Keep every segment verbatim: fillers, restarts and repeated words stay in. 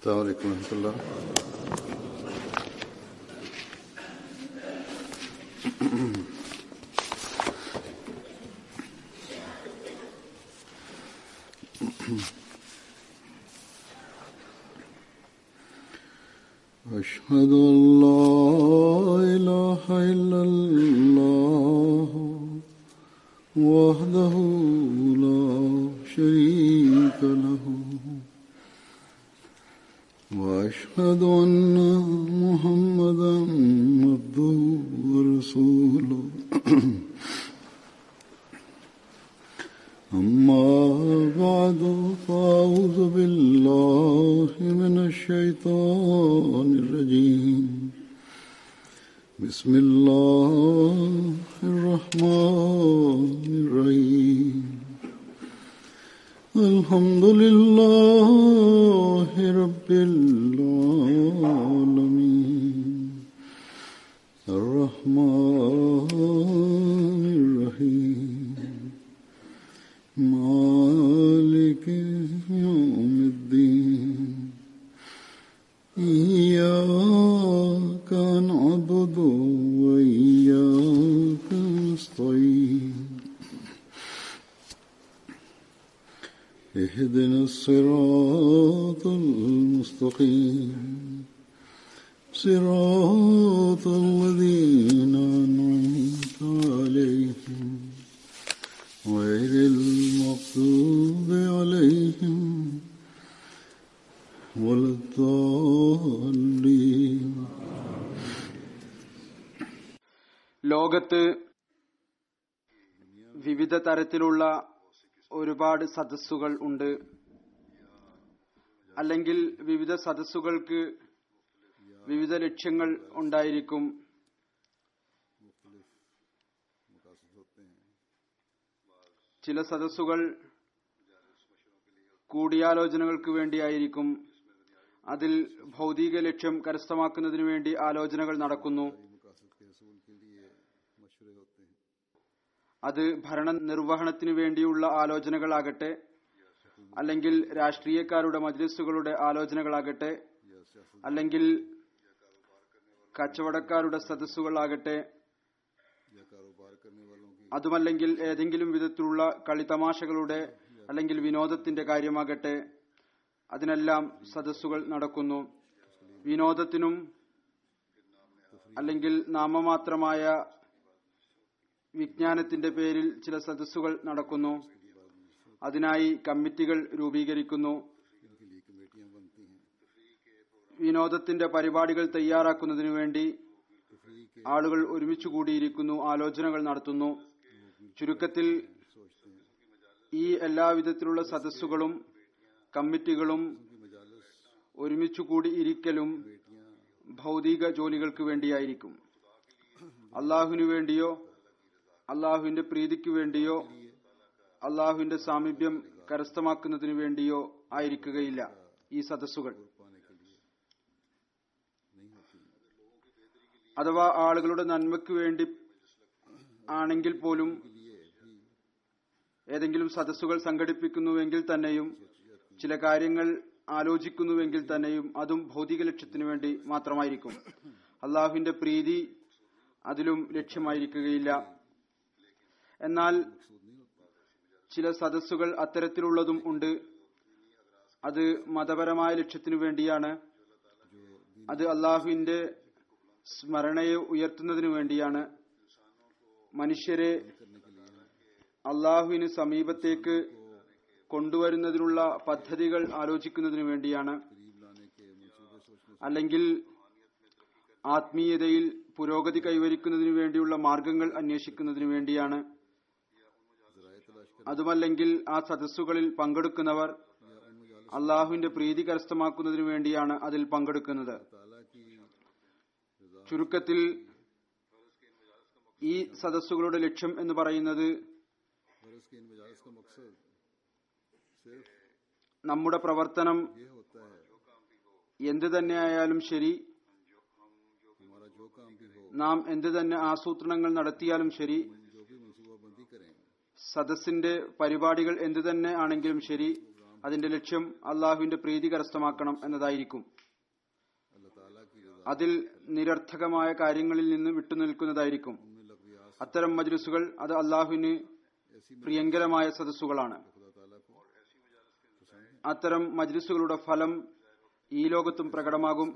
السلام عليكم ورحمة الله. أشهد أن لا إله إلا الله وحده لا شريك له وأشهد أن محمدا عبده ورسوله أما بعد فأعوذ بالله من الشيطان الرجيم بسم الله الرحمن الرحيم الحمد لله رب العالمين الرحمن الرحيم مالك يوم الدين إياك نعبد وإياك نستعين اهدنا الصراط المستقيم صراط الذين أنعمت عليهم غير المغضوب عليهم ولا الضالين. ലോകത്ത് വിവിധ തരത്തിലുള്ള ഒരുപാട് സദസ്സുകൾ ഉണ്ട്. അല്ലെങ്കിൽ വിവിധ സദസ്സുകൾക്ക് വിവിധ ലക്ഷ്യങ്ങൾ ഉണ്ടായിരിക്കും. ചില സദസ്സുകൾ കൂടിയാലോചനകൾക്ക് വേണ്ടിയായിരിക്കും. അതിൽ ഭൗതിക ലക്ഷ്യം കരസ്ഥമാക്കുന്നതിനു വേണ്ടി ആലോചനകൾ നടക്കുന്നു. അത് ഭരണ നിർവഹണത്തിനു വേണ്ടിയുള്ള ആലോചനകളാകട്ടെ, അല്ലെങ്കിൽ രാഷ്ട്രീയക്കാരുടെ മജ്ലിസുകളുടെ ആലോചനകളാകട്ടെ, അല്ലെങ്കിൽ കച്ചവടക്കാരുടെ സദസ്സുകളാകട്ടെ, അതുമല്ലെങ്കിൽ ഏതെങ്കിലും വിധത്തിലുള്ള കളിതമാശകളുടെ അല്ലെങ്കിൽ വിനോദത്തിന്റെ കാര്യമാകട്ടെ, അതിനെല്ലാം സദസ്സുകൾ നടക്കുന്നു. വിനോദത്തിനും അല്ലെങ്കിൽ നാമമാത്രമായ വിജ്ഞാനത്തിന്റെ പേരിൽ ചില സദസ്സുകൾ നടക്കുന്നു. അതിനായി കമ്മിറ്റികൾ രൂപീകരിക്കുന്നു. വിനോദത്തിന്റെ പരിപാടികൾ തയ്യാറാക്കുന്നതിനു വേണ്ടി ആളുകൾ ഒരുമിച്ചു കൂടിയിരിക്കുന്നു, ആലോചനകൾ നടത്തുന്നു. ചുരുക്കത്തിൽ ഈ എല്ലാവിധത്തിലുള്ള സദസ്സുകളും കമ്മിറ്റികളും ഒരുമിച്ചു കൂടി ഇരിക്കലും ഭൗതിക ജോലികൾക്ക് വേണ്ടിയായിരിക്കും. അള്ളാഹുവിനു വേണ്ടിയോ അള്ളാഹുവിന്റെ പ്രീതിക്കു വേണ്ടിയോ അള്ളാഹുവിന്റെ സാമീപ്യം കരസ്ഥമാക്കുന്നതിനു വേണ്ടിയോ ആയിരിക്കുകയില്ല ഈ സദസ്സുകൾ. അഥവാ ആളുകളുടെ നന്മയ്ക്ക് വേണ്ടി ആണെങ്കിൽ പോലും ഏതെങ്കിലും സദസ്സുകൾ സംഘടിപ്പിക്കുന്നുവെങ്കിൽ തന്നെയും, ചില കാര്യങ്ങൾ ആലോചിക്കുന്നുവെങ്കിൽ തന്നെയും അതും ഭൗതിക ലക്ഷ്യത്തിനു വേണ്ടി മാത്രമായിരിക്കും. അള്ളാഹുവിന്റെ പ്രീതി അതിലും ലക്ഷ്യമായിരിക്കുകയില്ല. എന്നാൽ ചില സദസ്സുകൾ അത്തരത്തിലുള്ളതും ഉണ്ട്. അത് മതപരമായ ലക്ഷ്യത്തിനു വേണ്ടിയാണ്. അത് അള്ളാഹുവിന്റെ സ്മരണയെ ഉയർത്തുന്നതിനു വേണ്ടിയാണ്. മനുഷ്യരെ അള്ളാഹുവിന് സമീപത്തേക്ക് കൊണ്ടുവരുന്നതിനുള്ള പദ്ധതികൾ ആലോചിക്കുന്നതിനു വേണ്ടിയാണ്. അല്ലെങ്കിൽ ആത്മീയതയിൽ പുരോഗതി കൈവരിക്കുന്നതിനു വേണ്ടിയുള്ള മാർഗങ്ങൾ അന്വേഷിക്കുന്നതിനു വേണ്ടിയാണ്. അതുമല്ലെങ്കിൽ ആ സദസ്സുകളിൽ പങ്കെടുക്കുന്നവർ അള്ളാഹുവിന്റെ പ്രീതി കരസ്ഥമാക്കുന്നതിനു വേണ്ടിയാണ് അതിൽ പങ്കെടുക്കുന്നത്. ചുരുക്കത്തിൽ ഈ സദസ്സുകളുടെ ലക്ഷ്യം എന്ന് പറയുന്നത് നമ്മുടെ പ്രവർത്തനം എന്ത് തന്നെയായാലും ശരി, നാം എന്ത് തന്നെ ആസൂത്രണങ്ങൾ നടത്തിയാലും ശരി, സദസ്സിന്റെ പരിപാടികൾ എന്തു തന്നെ ആണെങ്കിലും ശരി, അതിന്റെ ലക്ഷ്യം അള്ളാഹുവിന്റെ പ്രീതി കരസ്ഥമാക്കണം എന്നതായിരിക്കും. അതിൽ നിരർത്ഥകമായ കാര്യങ്ങളിൽ നിന്ന് വിട്ടുനിൽക്കുന്നതായിരിക്കും. അത്തരം മജ്ലിസുകൾ അത് അള്ളാഹുവിന് പ്രിയങ്കരമായ സദസ്സുകളാണ്. അത്തരം മജ്ലിസുകളുടെ ഫലം ഈ ലോകത്തും പ്രകടമാകും.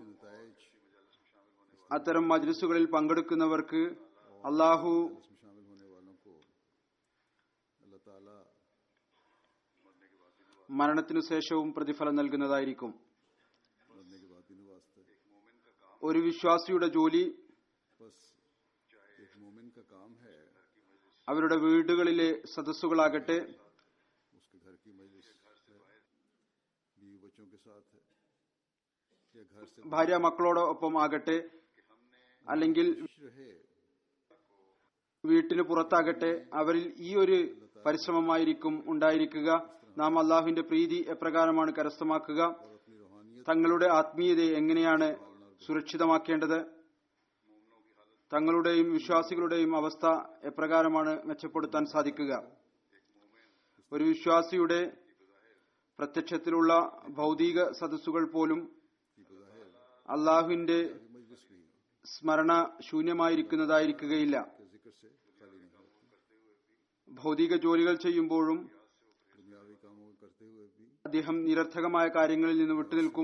അത്തരം മജ്ലിസുകളിൽ പങ്കെടുക്കുന്നവർക്ക് അള്ളാഹു മരണത്തിനു ശേഷവും പ്രതിഫലം നൽകുന്നതായിരിക്കും. ഒരു വിശ്വാസിയുടെ ജോലി അവരുടെ വീടുകളിലെ സദസ്സുകളാകട്ടെ, ഭാര്യ മക്കളോടൊപ്പം ആകട്ടെ, അല്ലെങ്കിൽ വീട്ടിന് പുറത്താകട്ടെ, അവരിൽ ഈ ഒരു പരിശ്രമമായിരിക്കും ഉണ്ടായിരിക്കുക. നാം അള്ളാഹുവിന്റെ പ്രീതി എപ്രകാരമാണ് കരസ്ഥമാക്കുക, തങ്ങളുടെ ആത്മീയതയെ എങ്ങനെയാണ് സുരക്ഷിതമാക്കേണ്ടത്, തങ്ങളുടെയും വിശ്വാസികളുടെയും അവസ്ഥ എപ്രകാരമാണ് മെച്ചപ്പെടുത്താൻ സാധിക്കുക. ഒരു വിശ്വാസിയുടെ പ്രത്യക്ഷത്തിലുള്ള ഭൗതിക സദസ്സുകൾ പോലും അള്ളാഹുവിന്റെ സ്മരണ ശൂന്യമായിരിക്കുന്നതായിരിക്കുകയില്ല. ഭൗതിക ജോലികൾ ചെയ്യുമ്പോഴും അദ്ദേഹം നിരർത്ഥകമായ കാര്യങ്ങളിൽ നിന്ന് വിട്ടുനിൽക്കും.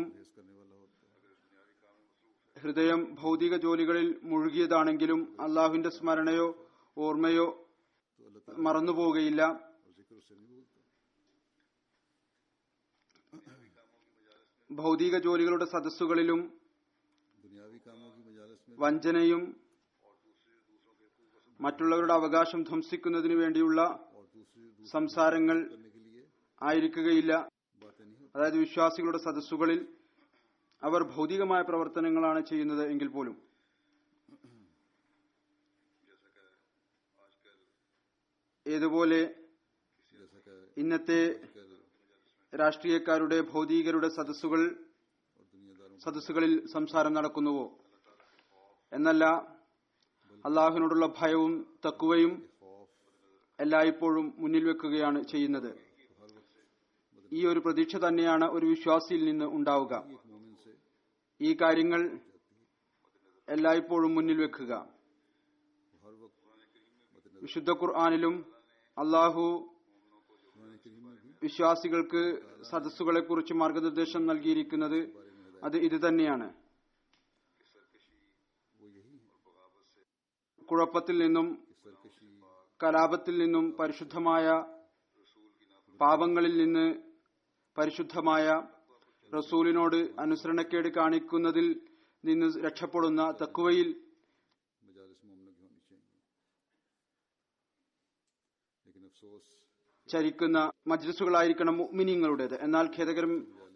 ഹൃദയം ഭൗതിക ജോലികളിൽ മുഴുകിയതാണെങ്കിലും അള്ളാഹുവിന്റെ സ്മരണയോ ഓർമ്മയോ മറന്നുപോവുകയില്ല. ഭൗതിക ജോലികളുടെ സദസ്സുകളിലും വഞ്ചനയും മറ്റുള്ളവരുടെ അവകാശം ധ്വംസിക്കുന്നതിനു വേണ്ടിയുള്ള സംസാരങ്ങൾ ആയിരിക്കുകയില്ല. അതായത് വിശ്വാസികളുടെ സദസ്സുകളിൽ അവർ ഭൗതികമായ പ്രവർത്തനങ്ങളാണ് ചെയ്യുന്നത് എങ്കിൽ പോലും ഏതുപോലെ ഇന്നത്തെ രാഷ്ട്രീയക്കാരുടെ ഭൗതികരുടെ സദസ്സുകൾ സദസ്സുകളിൽ സംസാരം നടക്കുന്നുവോ എന്നല്ല, അള്ളാഹുവിനോടുള്ള ഭയവും തഖ്വയും എല്ലായ്പ്പോഴും മുന്നിൽ വെക്കുകയാണ് ചെയ്യുന്നത്. ഈ ഒരു പ്രതീക്ഷ തന്നെയാണ് ഒരു വിശ്വാസിയിൽ നിന്ന് ഉണ്ടാവുക. ഈ കാര്യങ്ങൾ എല്ലായ്പ്പോഴും മുന്നിൽ വെക്കുക. വിശുദ്ധ ഖുർആനിലും അള്ളാഹു വിശ്വാസികൾക്ക് സദസ്സുകളെ കുറിച്ച് മാർഗനിർദ്ദേശം നൽകിയിരിക്കുന്നത് അത് ഇത് തന്നെയാണ്. കുഴപ്പത്തിൽ നിന്നും കലാപത്തിൽ നിന്നും പരിശുദ്ധമായ പാപങ്ങളിൽ നിന്ന് പരിശുദ്ധമായ റസൂലിനോട് അനുസരണക്കേട് കാണിക്കുന്നതിൽ നിന്ന് രക്ഷപ്പെടുന്ന തഖ്വയിൽ ചരിക്കുന്ന മജ്ലിസുകളായിരിക്കണം മുഅ്മിനീങ്ങളുടേത്. എന്നാൽ ഖേദകരം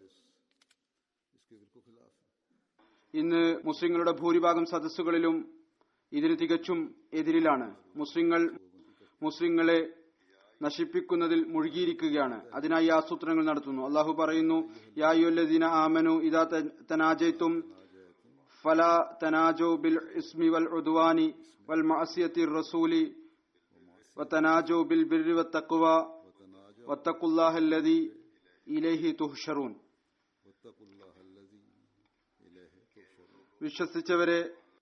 ഇന്ന് മുസ്ലിങ്ങളുടെ ഭൂരിഭാഗം സദസ്സുകളിലും ഇതിന് തികച്ചും എതിരിലാണ്. മുസ്ലിങ്ങൾ മുസ്ലിങ്ങളെ നശിപ്പിക്കുന്നതിൽ മുഴുകിയിരിക്കുകയാണ്. അതിനായി ആസൂത്രണങ്ങൾ നടത്തുന്നു. അള്ളാഹു പറയുന്നു, യാ അയ്യുഹല്ലദീന ആമനു ഇദാ തനാജയ്തും ഫലാ തനാജു ബിൽ ഇസ്മി വൽ ഉദ്വാനി വൽ മഅസിയത്തി റസൂലി വതനാജു ബിൽ ബിർരി വത്തഖ്വ വത്തഖുല്ലാഹ അല്ലദീ ഇലൈഹി തുഹ്ശറൂൻ. വിശ്വസിച്ചവരെ,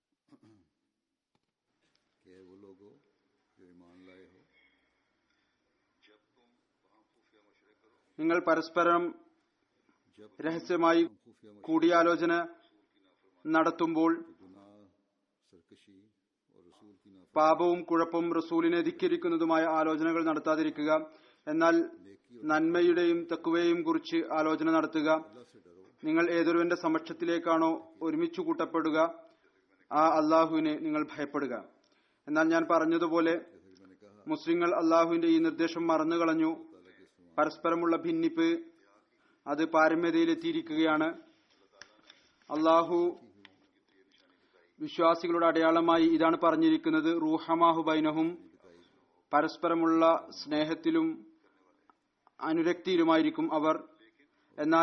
നിങ്ങൾ പരസ്പരം രഹസ്യമായി കൂടിയാലോചന നടത്തുമ്പോൾ പാപവും കുഴപ്പവും റസൂലിനെ ധിക്കരിക്കുന്നതുമായ ആലോചനകൾ നടത്താതിരിക്കുക. എന്നാൽ നന്മയുടെയും തഖ്വയെയും കുറിച്ച് ആലോചന നടത്തുക. നിങ്ങൾ ഏതൊരുവന്റെ സമക്ഷത്തിലേക്കാണോ ഒരുമിച്ചു കൂട്ടപ്പെടുക, ആ അള്ളാഹുവിനെ നിങ്ങൾ ഭയപ്പെടുക. എന്നാൽ ഞാൻ പറഞ്ഞതുപോലെ മുസ്ലിങ്ങൾ അള്ളാഹുവിന്റെ ഈ നിർദ്ദേശം മറന്നുകളഞ്ഞു. പരസ്പരമുള്ള ഭിന്നിപ്പ് അത് പാരമ്യതയിലെത്തിയിരിക്കുകയാണ്. അള്ളാഹു വിശ്വാസികളുടെ അടയാളമായി ഇതാണ് പറഞ്ഞിരിക്കുന്നത്, റൂഹമാഹു ബൈനഹും, പരസ്പരമുള്ള സ്നേഹത്തിലും അനുരക്തിയിലുമായിരിക്കും അവർ. എന്നാൽ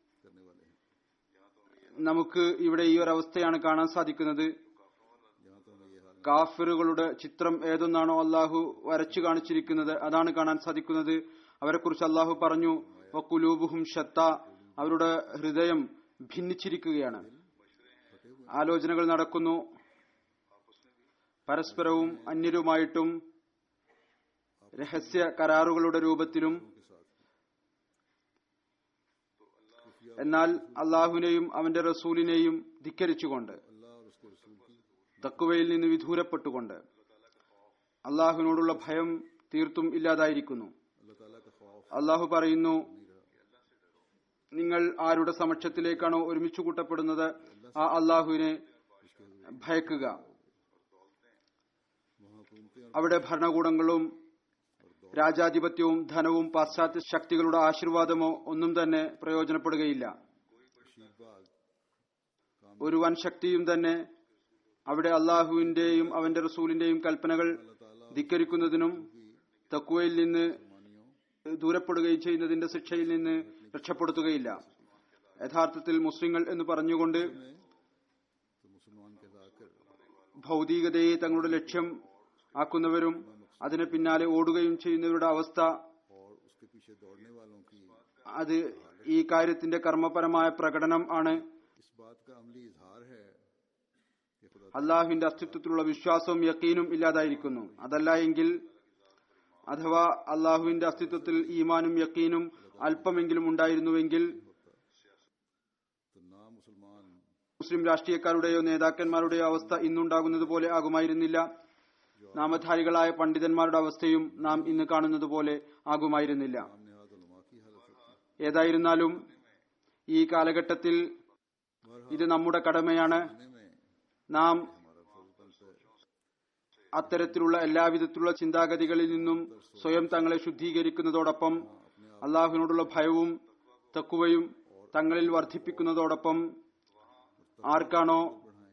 നമുക്ക് ഇവിടെ ഈ ഒരു അവസ്ഥയാണ് കാണാൻ സാധിക്കുന്നത്. കാഫിറുകളുടെ ചിത്രം ഏതൊന്നാണോ അള്ളാഹു വരച്ചു കാണിച്ചിരിക്കുന്നത് അതാണ് കാണാൻ സാധിക്കുന്നത്. അവരെക്കുറിച്ച് അള്ളാഹു പറഞ്ഞു, വഖുലൂബുഹും ഷത്ത, അവരുടെ ഹൃദയം ഭിന്നിച്ചിരിക്കുകയാണ്. ആലോചനകൾ നടക്കുന്നു, പരസ്പരവും അന്യരുമായിട്ടും രഹസ്യ കരാറുകളുടെ രൂപത്തിലും. എന്നാൽ അള്ളാഹുവിനെയും അവന്റെ റസൂലിനെയും ധിക്കരിച്ചുകൊണ്ട്, തഖ്വയിൽ നിന്ന് വിദൂരപ്പെട്ടുകൊണ്ട് അള്ളാഹുവിനോടുള്ള ഭയം തീർത്തും ഇല്ലാതായിരിക്കുന്നു. അള്ളാഹു പറയുന്നു, നിങ്ങൾ ആരുടെ സമക്ഷത്തിലേക്കാണോ ഒരുമിച്ച് കൂട്ടപ്പെടുന്നത് ആ അള്ളാഹുവിനെ ഭയക്കുക. അവിടെ ഭരണകൂടങ്ങളും രാജാധിപത്യവും ധനവും പാശ്ചാത്യ ശക്തികളുടെ ആശീർവാദമോ ഒന്നും തന്നെ പ്രയോജനപ്പെടുകയില്ല. ഒരു വൻ ശക്തിയും തന്നെ അവിടെ അള്ളാഹുവിന്റെയും അവന്റെ റസൂലിന്റെയും കൽപ്പനകൾ ധിക്കരിക്കുന്നതിനും തഖ്വയിൽ നിന്ന് ദൂരപ്പെടുകയും ചെയ്യുന്നതിന്റെ ശിക്ഷയിൽ നിന്ന് രക്ഷപ്പെടുത്തുകയില്ല. യഥാർത്ഥത്തിൽ മുസ്ലിങ്ങൾ എന്ന് പറഞ്ഞുകൊണ്ട് ഭൗതികതയെ തങ്ങളുടെ ലക്ഷ്യം ആക്കുന്നവരും അതിന് പിന്നാലെ ഓടുകയും ചെയ്യുന്നവരുടെ അവസ്ഥ, അത് ഈ കാര്യത്തിന്റെ കർമ്മപരമായ പ്രകടനം ആണ്. അള്ളാഹുവിന്റെ അസ്തിത്വത്തിലുള്ള വിശ്വാസവും യക്കീനും ഇല്ലാതായിരിക്കുന്നു. അതല്ല എങ്കിൽ, അഥവാ അള്ളാഹുവിന്റെ അസ്തിത്വത്തിൽ ഈമാനും യക്കീനും അല്പമെങ്കിലും ഉണ്ടായിരുന്നുവെങ്കിൽ മുസ്ലിം രാഷ്ട്രീയക്കാരുടെയോ നേതാക്കന്മാരുടെയോ അവസ്ഥ ഇന്നുണ്ടാകുന്നത് പോലെ ആകുമായിരുന്നില്ല. നാമധാരികളായ പണ്ഡിതന്മാരുടെ അവസ്ഥയും നാം ഇന്ന് കാണുന്നത് പോലെ ആകുമായിരുന്നില്ല. ഏതായിരുന്നാലും ഈ കാലഘട്ടത്തിൽ ഇത് നമ്മുടെ കടമയാണ്. നാം അത്തരത്തിലുള്ള എല്ലാവിധത്തിലുള്ള ചിന്താഗതികളിൽ നിന്നും സ്വയം തങ്ങളെ ശുദ്ധീകരിക്കുന്നതോടൊപ്പം അള്ളാഹുവിനോടുള്ള ഭയവും തഖ്വയും തങ്ങളിൽ വർദ്ധിപ്പിക്കുന്നതോടൊപ്പം ആർക്കാണോ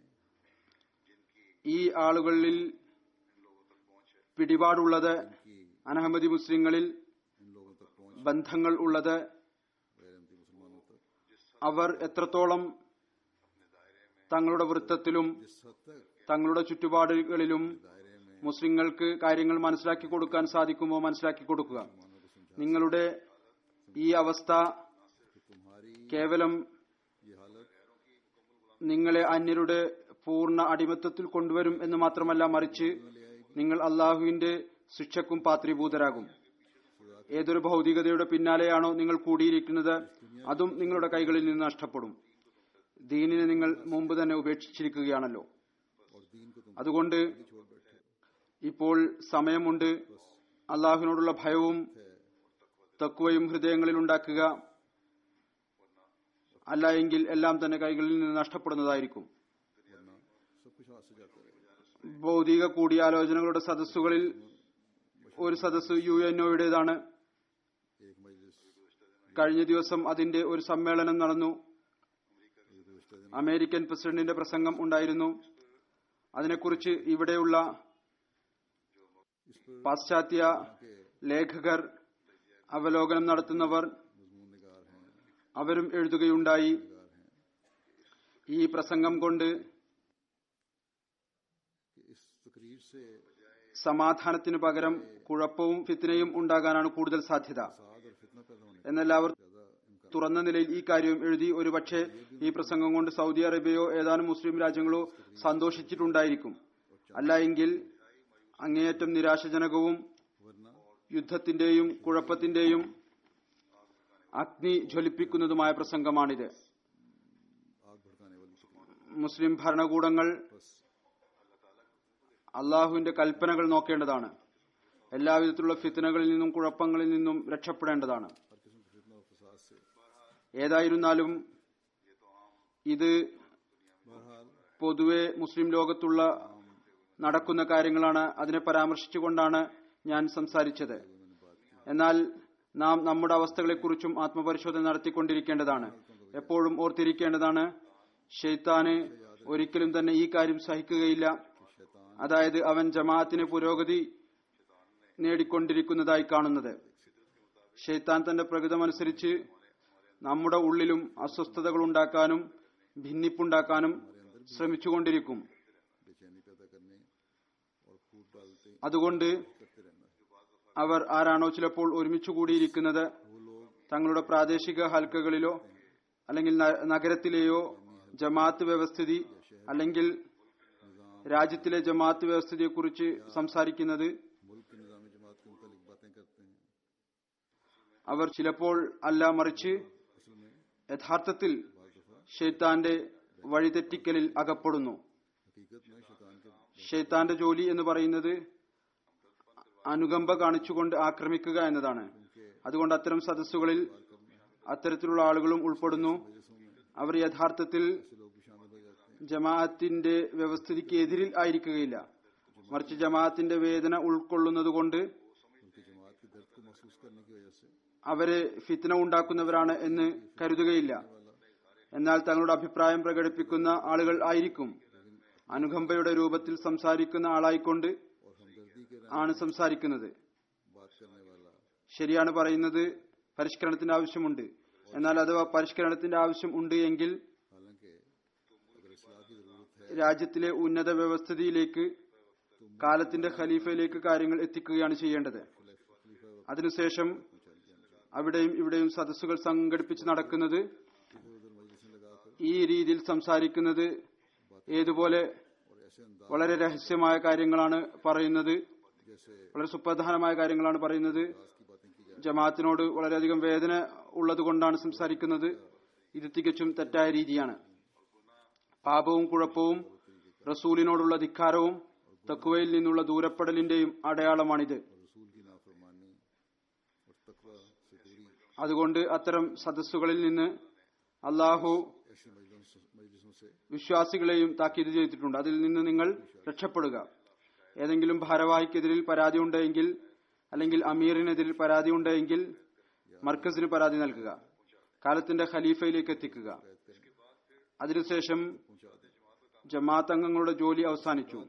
ഈ ആളുകളിൽ പിടിപാടുള്ളത്, അനഹമ്മദി മുസ്ലിങ്ങളിൽ ബന്ധങ്ങൾ ഉള്ളത്, അവർ എത്രത്തോളം തങ്ങളുടെ വൃത്തത്തിലും തങ്ങളുടെ ചുറ്റുപാടുകളിലും മുസ്ലിങ്ങൾക്ക് കാര്യങ്ങൾ മനസ്സിലാക്കി കൊടുക്കാൻ സാധിക്കുമോ മനസ്സിലാക്കി കൊടുക്കുക. നിങ്ങളുടെ ഈ അവസ്ഥ കേവലം നിങ്ങളെ അന്യരുടെ പൂർണ്ണ അടിമത്തത്തിൽ കൊണ്ടുവരും എന്ന് മാത്രമല്ല, മറിച്ച് നിങ്ങൾ അള്ളാഹുവിന്റെ ശിക്ഷക്കും പാത്രീഭൂതരാകും. ഏതൊരു ഭൗതികതയുടെ പിന്നാലെയാണോ നിങ്ങൾ കൂടിയിരിക്കുന്നത് അതും നിങ്ങളുടെ കൈകളിൽ നിന്ന് നഷ്ടപ്പെടും. ദീനിനെ നിങ്ങൾ മുമ്പ് തന്നെ ഉപേക്ഷിച്ചിരിക്കുകയാണല്ലോ. അതുകൊണ്ട് ഇപ്പോൾ സമയമുണ്ട്. അള്ളാഹുവിനോടുള്ള ഭയവും തഖ്വയും ഹൃദയങ്ങളിൽ ഉണ്ടാക്കുക. അല്ല എങ്കിൽ എല്ലാം തന്നെ കൈകളിൽ നിന്ന് നഷ്ടപ്പെടുന്നതായിരിക്കും. ഭൗതിക കൂടിയാലോചനകളുടെ സദസ്സുകളിൽ ഒരു സദസ്സ് യു എൻ ഒയുടേതാണ്. കഴിഞ്ഞ ദിവസം അതിന്റെ ഒരു സമ്മേളനം നടന്നു. അമേരിക്കൻ പ്രസിഡന്റിന്റെ പ്രസംഗം ഉണ്ടായിരുന്നു. അതിനെക്കുറിച്ച് ഇവിടെയുള്ള പാശ്ചാത്യ ലേഖകർ, അവലോകനം നടത്തുന്നവർ അവരും എഴുതുകയുണ്ടായി. ഈ പ്രസംഗം കൊണ്ട് സമാധാനത്തിനു പകരം കുഴപ്പവും ഫിത്നയും ഉണ്ടാകാനാണ് കൂടുതൽ സാധ്യത എന്നെല്ലാവർ തുറന്ന നിലയിൽ ഈ കാര്യവും എഴുതി. ഒരുപക്ഷെ ഈ പ്രസംഗം കൊണ്ട് സൗദി അറേബ്യയോ ഏതാനും മുസ്ലിം രാജ്യങ്ങളോ സന്തോഷിച്ചിട്ടുണ്ടായിരിക്കും. അല്ല എങ്കിൽ അങ്ങേയറ്റം നിരാശജനകവും യുദ്ധത്തിന്റെയും കുഴപ്പത്തിന്റെയും അഗ്നി ജ്വലിപ്പിക്കുന്നതുമായ പ്രസംഗമാണിത്. മുസ്ലിം ഭരണകൂടങ്ങൾ അള്ളാഹുവിന്റെ കൽപ്പനകൾ നോക്കേണ്ടതാണ്. എല്ലാവിധത്തിലുള്ള ഫിത്നകളിൽ നിന്നും കുഴപ്പങ്ങളിൽ നിന്നും രക്ഷപ്പെടേണ്ടതാണ്. ഏതായിരുന്നാലും ഇത് പൊതുവെ മുസ്ലിം ലോകത്തുള്ള നടക്കുന്ന കാര്യങ്ങളാണ്. അതിനെ പരാമർശിച്ചുകൊണ്ടാണ് ഞാൻ സംസാരിച്ചത്. എന്നാൽ നാം നമ്മുടെ അവസ്ഥകളെക്കുറിച്ചും ആത്മപരിശോധന നടത്തിക്കൊണ്ടിരിക്കേണ്ടതാണ്. എപ്പോഴും ഓർത്തിരിക്കേണ്ടതാണ്, ശൈത്താന് ഒരിക്കലും തന്നെ ഈ കാര്യം സഹിക്കുകയില്ല. അതായത് അവൻ ജമാഅത്തിന് പുരോഗതി നേടിക്കൊണ്ടിരിക്കുന്നതായി കാണുന്നത്. ശൈത്താൻ തന്റെ പ്രകൃതമനുസരിച്ച് നമ്മുടെ ഉള്ളിലും അസ്വസ്ഥതകൾ ഉണ്ടാക്കാനും ഭിന്നിപ്പുണ്ടാക്കാനും ശ്രമിച്ചുകൊണ്ടിരിക്കും. അതുകൊണ്ട് അവർ ആരാണോ ചിലപ്പോൾ ഒരുമിച്ചു കൂടിയിരിക്കുന്നത് തങ്ങളുടെ പ്രാദേശിക ഹൽക്കകളിലോ അല്ലെങ്കിൽ ന- നഗരത്തിലെയോ ജമാഅത്ത് വ്യവസ്ഥിതി അല്ലെങ്കിൽ രാജ്യത്തിലെ ജമാഅത്ത് വ്യവസ്ഥിതിയെക്കുറിച്ച് സംസാരിക്കുന്നത് मुल्क के निज़ाम जमात के मुतालिक बातें करते हैं। അവർ ചിലപ്പോൾ അല്ല മറിച്ച് യഥാർത്ഥത്തിൽ ഷെയ്ത്താന്റെ വഴിതെറ്റിക്കലിൽ അകപ്പെടുന്നു. हकीकत में शैतान के ഷെയ്ത്താന്റെ ജോലി എന്ന് പറയുന്നത് അനുകമ്പ കാണിച്ചുകൊണ്ട് ആക്രമിക്കുക എന്നതാണ്. അതുകൊണ്ട് അത്തരം സദസ്സുകളിൽ അത്തരത്തിലുള്ള ആളുകളും ഉൾപ്പെടുന്നു. അവർ യഥാർത്ഥത്തിൽ लोग भी शामिल हो जाते हैं। ജമാഅത്തിന്റെ വ്യവസ്ഥിതിക്ക് എതിരിൽ ആയിരിക്കുകയില്ല, മറിച്ച് ജമാഅത്തിന്റെ വേദന ഉൾക്കൊള്ളുന്നതുകൊണ്ട് उनकी जमात के दर्द को महसूस करने की वजह से അവരെ ഫിത്ന ഉണ്ടാക്കുന്നവരാണ് എന്ന് കരുതുകയില്ല. എന്നാൽ തങ്ങളുടെ അഭിപ്രായം പ്രകടിപ്പിക്കുന്ന ആളുകൾ ആയിരിക്കും. അനുകമ്പയുടെ രൂപത്തിൽ സംസാരിക്കുന്ന ആളായിക്കൊണ്ട് और हमदर्दी के ആണ് സംസാരിക്കുന്നത്. बात करने वाला ശരിയാണ് പറയുന്നത്, പരിഷ്കരണത്തിന്റെ ആവശ്യമുണ്ട്. എന്നാൽ അഥവാ പരിഷ്കരണത്തിന്റെ ആവശ്യം ഉണ്ട് എങ്കിൽ हालांकि अगर इस्लाह की जरूरत है രാജ്യത്തിലെ ഉന്നത വ്യവസ്ഥിതിയിലേക്ക് കാലത്തിന്റെ ഖലീഫയിലേക്ക് കാര്യങ്ങൾ എത്തിക്കുകയാണ് ചെയ്യേണ്ടത്. അതിനുശേഷം അവിടെയും ഇവിടെയും സദസ്സുകൾ സംഘടിപ്പിച്ച് നടക്കുന്നത് ഈ രീതിയിൽ സംസാരിക്കുന്നത് ഏതുപോലെ और ऐसे अंदाज വളരെ രഹസ്യമായ കാര്യങ്ങളാണ് പറയുന്നത്, जैसे വളരെ സുപ്രധാനമായ കാര്യങ്ങളാണ് പറയുന്നത്. की बातें की जाए ജമാഅത്തിനോട് വളരെയധികം വേദന ഉള്ളതുകൊണ്ടാണ് സംസാരിക്കുന്നത്. ഇത് തികച്ചും തെറ്റായ രീതിയാണ്. പാപവും കുഴപ്പവും റസൂലിനോടുള്ള ധിക്കാരവും തഖ്വയിൽ നിന്നുള്ള ദൂരപ്പെടലിന്റെയും അടയാളമാണിത്. रसूल की नाफरमानी और तकवा से दूरी അതുകൊണ്ട് അത്തരം സദസ്സുകളിൽ നിന്ന് അള്ളാഹു ऐसे मजलिसों मजलिसों से വിശ്വാസികളെയും താക്കീത് ചെയ്തിട്ടുണ്ട്. അതിൽ നിന്ന് നിങ്ങൾ രക്ഷപ്പെടുക. ഏതെങ്കിലും ഭാരവാഹിക്കെതിരിൽ പരാതി ഉണ്ടെങ്കിൽ അല്ലെങ്കിൽ അമീറിനെതിരിൽ പരാതി ഉണ്ടെങ്കിൽ മർക്കസിന് പരാതി നൽകുക, കാലത്തിന്റെ ഖലീഫയിലേക്ക് എത്തിക്കുക. അതിനുശേഷം ജമാഅത്ത് അംഗങ്ങളുടെ ജോലി അവസാനിച്ചു.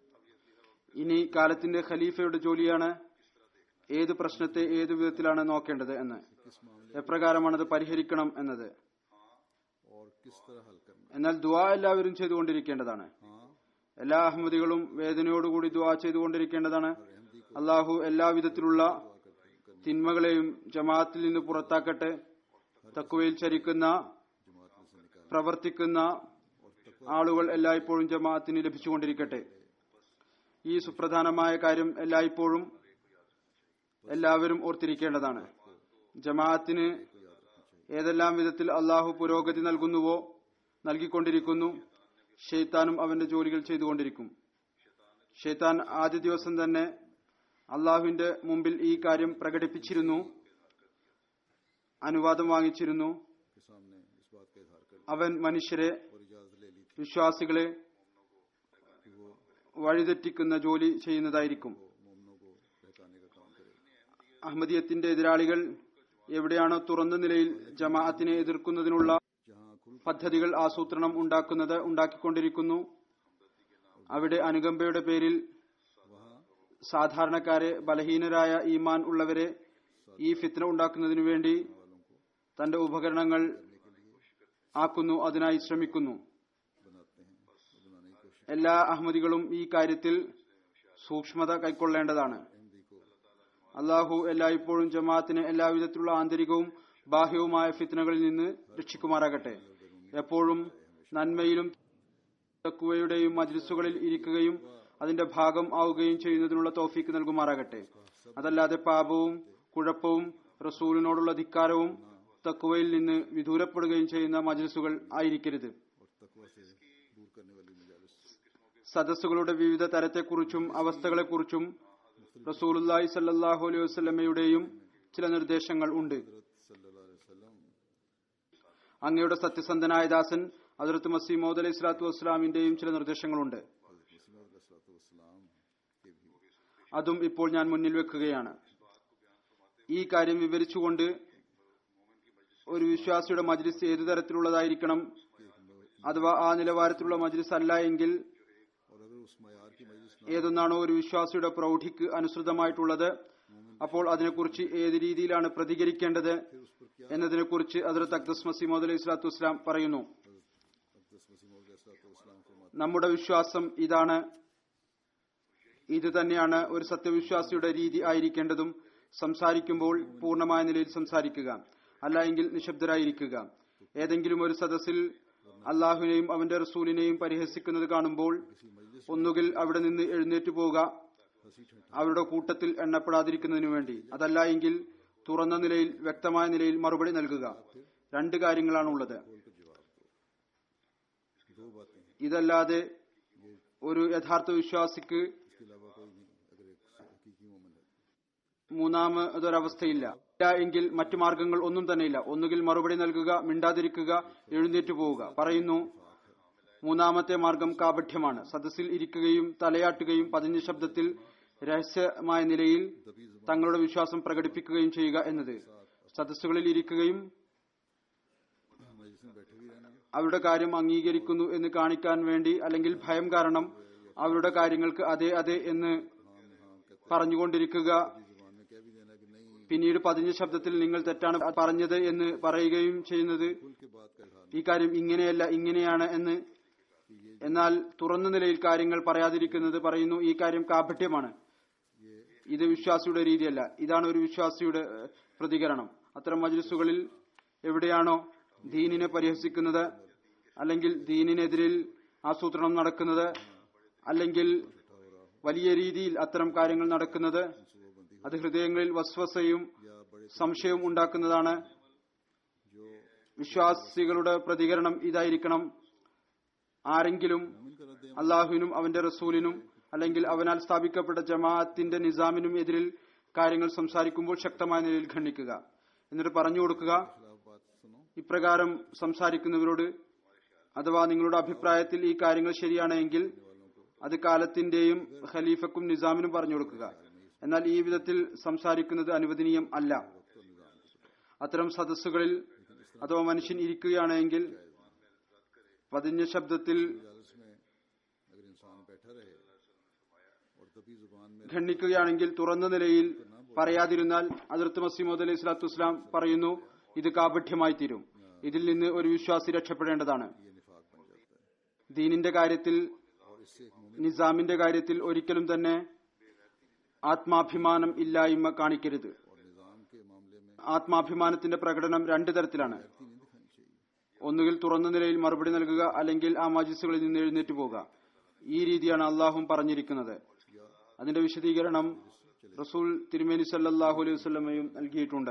ഇനി കാലത്തിന്റെ ഖലീഫയുടെ ജോലിയാണ് ഏത് പ്രശ്നത്തെ ഏതു വിധത്തിലാണ് നോക്കേണ്ടത് എന്ന്, എപ്രകാരമാണത് പരിഹരിക്കണം എന്നത്. और किस तरह हल करना। എന്നാൽ ദുആ എല്ലാവരും ചെയ്തുകൊണ്ടിരിക്കേണ്ടതാണ്. हाँ എല്ലാ അഹമ്മദികളും വേദനയോടുകൂടി ദുആ ചെയ്തുകൊണ്ടിരിക്കേണ്ടതാണ്. അള്ളാഹു എല്ലാവിധത്തിലുള്ള തിന്മകളെയും ജമാഅത്തിൽ നിന്ന് പുറത്താക്കട്ടെ. തഖ്വയിൽ ചരിക്കുന്ന जमात में से निकाल പ്രവർത്തിക്കുന്ന ആളുകൾ എല്ലായ്പ്പോഴും ജമാഅത്തിന് ലഭിച്ചുകൊണ്ടിരിക്കട്ടെ. ഈ സുപ്രധാനമായ കാര്യം എല്ലായ്പ്പോഴും എല്ലാവരും ഓർത്തിരിക്കേണ്ടതാണ്. ജമാഅത്തിന് ഏതെല്ലാം വിധത്തിൽ അള്ളാഹു പുരോഗതി നൽകുന്നുവോ നൽകിക്കൊണ്ടിരിക്കുന്നു, ഷെയ്ത്താനും അവന്റെ ജോലികൾ ചെയ്തുകൊണ്ടിരിക്കും. ഷെയ്ത്താൻ ആദ്യ ദിവസം തന്നെ അള്ളാഹുവിന്റെ മുമ്പിൽ ഈ കാര്യം പ്രകടിപ്പിച്ചിരുന്നു, അനുവാദം വാങ്ങിച്ചിരുന്നു. के सामने इस बात का इजहार कर അവൻ മനുഷ്യരെ, और इजाजत ले ली थी വിശ്വാസികളെ വഴിതെറ്റിക്കുന്ന ജോലി ചെയ്യുന്നതായിരിക്കും. मोमनों को बहकाने का काम करेगा। അഹമ്മദിയത്തിന്റെ എതിരാളികൾ എവിടെയാണോ തുറന്ന നിലയിൽ ജമാഅത്തിനെ എതിർക്കുന്നതിനുള്ള जहाँ खुल പദ്ധതികൾ ആസൂത്രണം ഉണ്ടാക്കുന്നത് ഉണ്ടാക്കിക്കൊണ്ടിരിക്കുന്നു, അവിടെ അനുകമ്പയുടെ പേരിൽ वहाँ സാധാരണക്കാരെ, ബലഹീനരായ ഈമാൻ ഉള്ളവരെ ഈ ഫിത്ന ഉണ്ടാക്കുന്നതിനു വേണ്ടി തന്റെ ഉപകരണങ്ങൾ ആക്കുന്നു, അതിനായി ശ്രമിക്കുന്നു. बनाते हैं और बनाने की कोशिश എല്ലാ അഹമ്മദികളും ഈ കാര്യത്തിൽ സൂക്ഷ്മത കൈക്കൊള്ളേണ്ടതാണ്. अहमदी को അള്ളാഹു എല്ലായ്പ്പോഴും ജമാഅത്തിനെ എല്ലാവിധത്തിലുള്ള ആന്തരികവും ബാഹ്യവുമായ ഫിത്നകളിൽ നിന്ന് രക്ഷിക്കുമാറാകട്ടെ. എപ്പോഴും നന്മയിലും തഖ്വയുടെയും മജ്ലിസുകളിൽ ഇരിക്കുകയും അതിന്റെ ഭാഗം ആവുകയും ചെയ്യുന്നതിനുള്ള തൗഫീക്ക് നൽകുമാറാകട്ടെ. അതല്ലാതെ പാപവും കുഴപ്പവും റസൂലിനോടുള്ള ധിക്കാരവും തഖ്വയിൽ നിന്ന് വിദൂരപ്പെടുകയും ചെയ്യുന്ന മജ്ലിസുകൾ ആയിരിക്കരുത്. और तकवा से दूर करने वाली मजालिस സദസ്സുകളുടെ വിവിധ തരത്തെക്കുറിച്ചും അവസ്ഥകളെക്കുറിച്ചും റസൂലുള്ളാഹി സ്വല്ലല്ലാഹു അലൈഹി വസല്ലമയുടെയും ചില നിർദ്ദേശങ്ങൾ ഉണ്ട്. सल्लल्लाहु अलैहि वसल्लम അങ്ങയുടെ സത്യസന്ധനായ ദാസൻ ഹദ്റത്ത് മസീഹ് മൗഊദ് അലൈഹി സ്വലാത്തു വസ്സലാമിന്റെയും ചില നിർദ്ദേശങ്ങളുണ്ട്. मसीह अलैहिस्सलाम के भी അതും ഇപ്പോൾ ഞാൻ മുന്നിൽ വെക്കുകയാണ്. ഈ കാര്യം വിവരിച്ചുകൊണ്ട് ഒരു വിശ്വാസിയുടെ മജ്ലിസ് ഏതു തരത്തിലുള്ളതായിരിക്കണം, അഥവാ ആ നിലവാരത്തിലുള്ള മജ്ലിസ് അല്ല എങ്കിൽ और अगर उस मयार की मजलिस ना ഏതൊന്നാണോ ഒരു വിശ്വാസിയുടെ പ്രൗഢിക്ക് അനുസൃതമായിട്ടുള്ളത്, അപ്പോൾ അതിനെക്കുറിച്ച് ഏത് രീതിയിലാണ് പ്രതികരിക്കേണ്ടത് എന്നതിനെക്കുറിച്ച് ഹദ്റത്ത് അഖ്ദസ് മസീഹ് മൗഊദ് അലൈഹി സ്വലാത്തു വസ്സലാം പറയുന്നു. अक़दस मसीह मौद अलैहिस्सलाम फरमाते നമ്മുടെ വിശ്വാസം ഇതാണ്, ഇത് തന്നെയാണ് ഒരു സത്യവിശ്വാസിയുടെ രീതി ആയിരിക്കേണ്ടതും. സംസാരിക്കുമ്പോൾ പൂർണ്ണമായ നിലയിൽ സംസാരിക്കുക, അല്ല എങ്കിൽ നിശബ്ദരായിരിക്കുക. ഏതെങ്കിലും ഒരു സദസ്സിൽ അള്ളാഹുവിനെയും അവന്റെ റസൂലിനെയും പരിഹസിക്കുന്നത് കാണുമ്പോൾ ഒന്നുകിൽ അവിടെ നിന്ന് എഴുന്നേറ്റ് പോവുക, അവരുടെ കൂട്ടത്തിൽ എണ്ണപ്പെടാതിരിക്കുന്നതിനു വേണ്ടി. അതല്ല എങ്കിൽ തുറന്ന നിലയിൽ, വ്യക്തമായ നിലയിൽ മറുപടി നൽകുക. രണ്ട് കാര്യങ്ങളാണുള്ളത്. ഇതല്ലാതെ ഒരു യഥാർത്ഥ വിശ്വാസിക്ക് മൂന്നാമതൊരവസ്ഥയില്ല. ഇല്ല എങ്കിൽ മറ്റു മാർഗങ്ങൾ ഒന്നും തന്നെയില്ല. ഒന്നുകിൽ മറുപടി നൽകുക, മിണ്ടാതിരിക്കുക, എഴുന്നേറ്റ് പോവുക. പറയുന്നു, മൂന്നാമത്തെ മാർഗം കാപഠ്യമാണ്. സദസ്സിൽ ഇരിക്കുകയും തലയാട്ടുകയും പതിഞ്ഞ ശബ്ദത്തിൽ രഹസ്യമായ നിലയിൽ തങ്ങളുടെ വിശ്വാസം പ്രകടിപ്പിക്കുകയും ചെയ്യുക എന്നത്. സദസ്സുകളിൽ ഇരിക്കുകയും അവരുടെ കാര്യം അംഗീകരിക്കുന്നു എന്ന് കാണിക്കാൻ വേണ്ടി, അല്ലെങ്കിൽ ഭയം കാരണം അവരുടെ കാര്യങ്ങൾക്ക് അതെ അതെ എന്ന് പറഞ്ഞുകൊണ്ടിരിക്കുക, പിന്നീട് പതിഞ്ഞ ശബ്ദത്തിൽ നിങ്ങൾ തെറ്റാണ് പറഞ്ഞത് എന്ന് പറയുകയും ചെയ്യുന്നത്. ഈ കാര്യം ഇങ്ങനെയല്ല ഇങ്ങനെയാണ് എന്ന്. എന്നാൽ തുറന്ന നിലയിൽ കാര്യങ്ങൾ പറയാതിരിക്കുന്നത്, പറയുന്നു ഈ കാര്യം കാപഠ്യമാണ്. ഇത് വിശ്വാസിയുടെ രീതിയല്ല. ഇതാണ് ഒരു വിശ്വാസിയുടെ പ്രതികരണം. അത്തരം മജ്ലിസുകളിൽ എവിടെയാണോ ദീനിനെ പരിഹസിക്കുന്നത്, അല്ലെങ്കിൽ ദീനിനെതിരിൽ ആസൂത്രണം നടക്കുന്നത്, അല്ലെങ്കിൽ വലിയ രീതിയിൽ അത്തരം കാര്യങ്ങൾ നടക്കുന്നത്, അത് ഹൃദയങ്ങളിൽ വസ്വസയും സംശയവും ഉണ്ടാക്കുന്നതാണ്. വിശ്വാസികളുടെ പ്രതികരണം ഇതായിരിക്കണം: ആരെങ്കിലും അള്ളാഹുവിനും അവന്റെ റസൂലിനും അല്ലെങ്കിൽ അവനാൽ സ്ഥാപിക്കപ്പെട്ട ജമാഅത്തിന്റെ നിസാമിനും എതിരിൽ കാര്യങ്ങൾ സംസാരിക്കുമ്പോൾ ശക്തമായ നിലയിൽ ഖണ്ഡിക്കുക. എന്നിട്ട് പറഞ്ഞു കൊടുക്കുക, ഇപ്രകാരം സംസാരിക്കുന്നവരോട്, അഥവാ നിങ്ങളുടെ അഭിപ്രായത്തിൽ ഈ കാര്യങ്ങൾ ശരിയാണെങ്കിൽ അത് കാലത്തിന്റെയും ഖലീഫക്കും നിസാമിനും പറഞ്ഞു കൊടുക്കുക. എന്നാൽ ഈ വിധത്തിൽ സംസാരിക്കുന്നത് അനുവദനീയം അല്ല. അത്തരം സദസ്സുകളിൽ അഥവാ മനുഷ്യൻ ഇരിക്കുകയാണെങ്കിൽ പതിഞ്ഞ ശബ്ദത്തിൽ ഖണ്ഡിക്കുകയാണെങ്കിൽ, തുറന്ന നിലയിൽ പറയാതിരുന്നാൽ ഹദ്റത്ത് മസീഹ് മൗഊദ് അലൈഹി സ്വലാത്തു വസ്സലാം പറയുന്നു, ഇത് കാപഠ്യമായി തീരും. ഇതിൽ നിന്ന് ഒരു വിശ്വാസി രക്ഷപ്പെടേണ്ടതാണ്. ദീനിന്റെ കാര്യത്തിൽ, നിസാമിന്റെ കാര്യത്തിൽ ഒരിക്കലും തന്നെ ആത്മാഭിമാനം ഇല്ലായ്മ കാണിക്കരുത്. ആത്മാഭിമാനത്തിന്റെ പ്രകടനം രണ്ട് തരത്തിലാണ്. ഒന്നുകിൽ തുറന്ന നിലയിൽ മറുപടി നൽകുക, അല്ലെങ്കിൽ ആ മജ്ലിസുകളിൽ നിന്ന് എഴുന്നേറ്റ് പോകുക. ഈ രീതിയാണ് അള്ളാഹും പറഞ്ഞിരിക്കുന്നത്. അതിന്റെ വിശദീകരണം റസൂൽ തിരുമേനി സല്ലല്ലാഹു അലൈഹി വസല്ലമയും നൽകിയിട്ടുണ്ട്.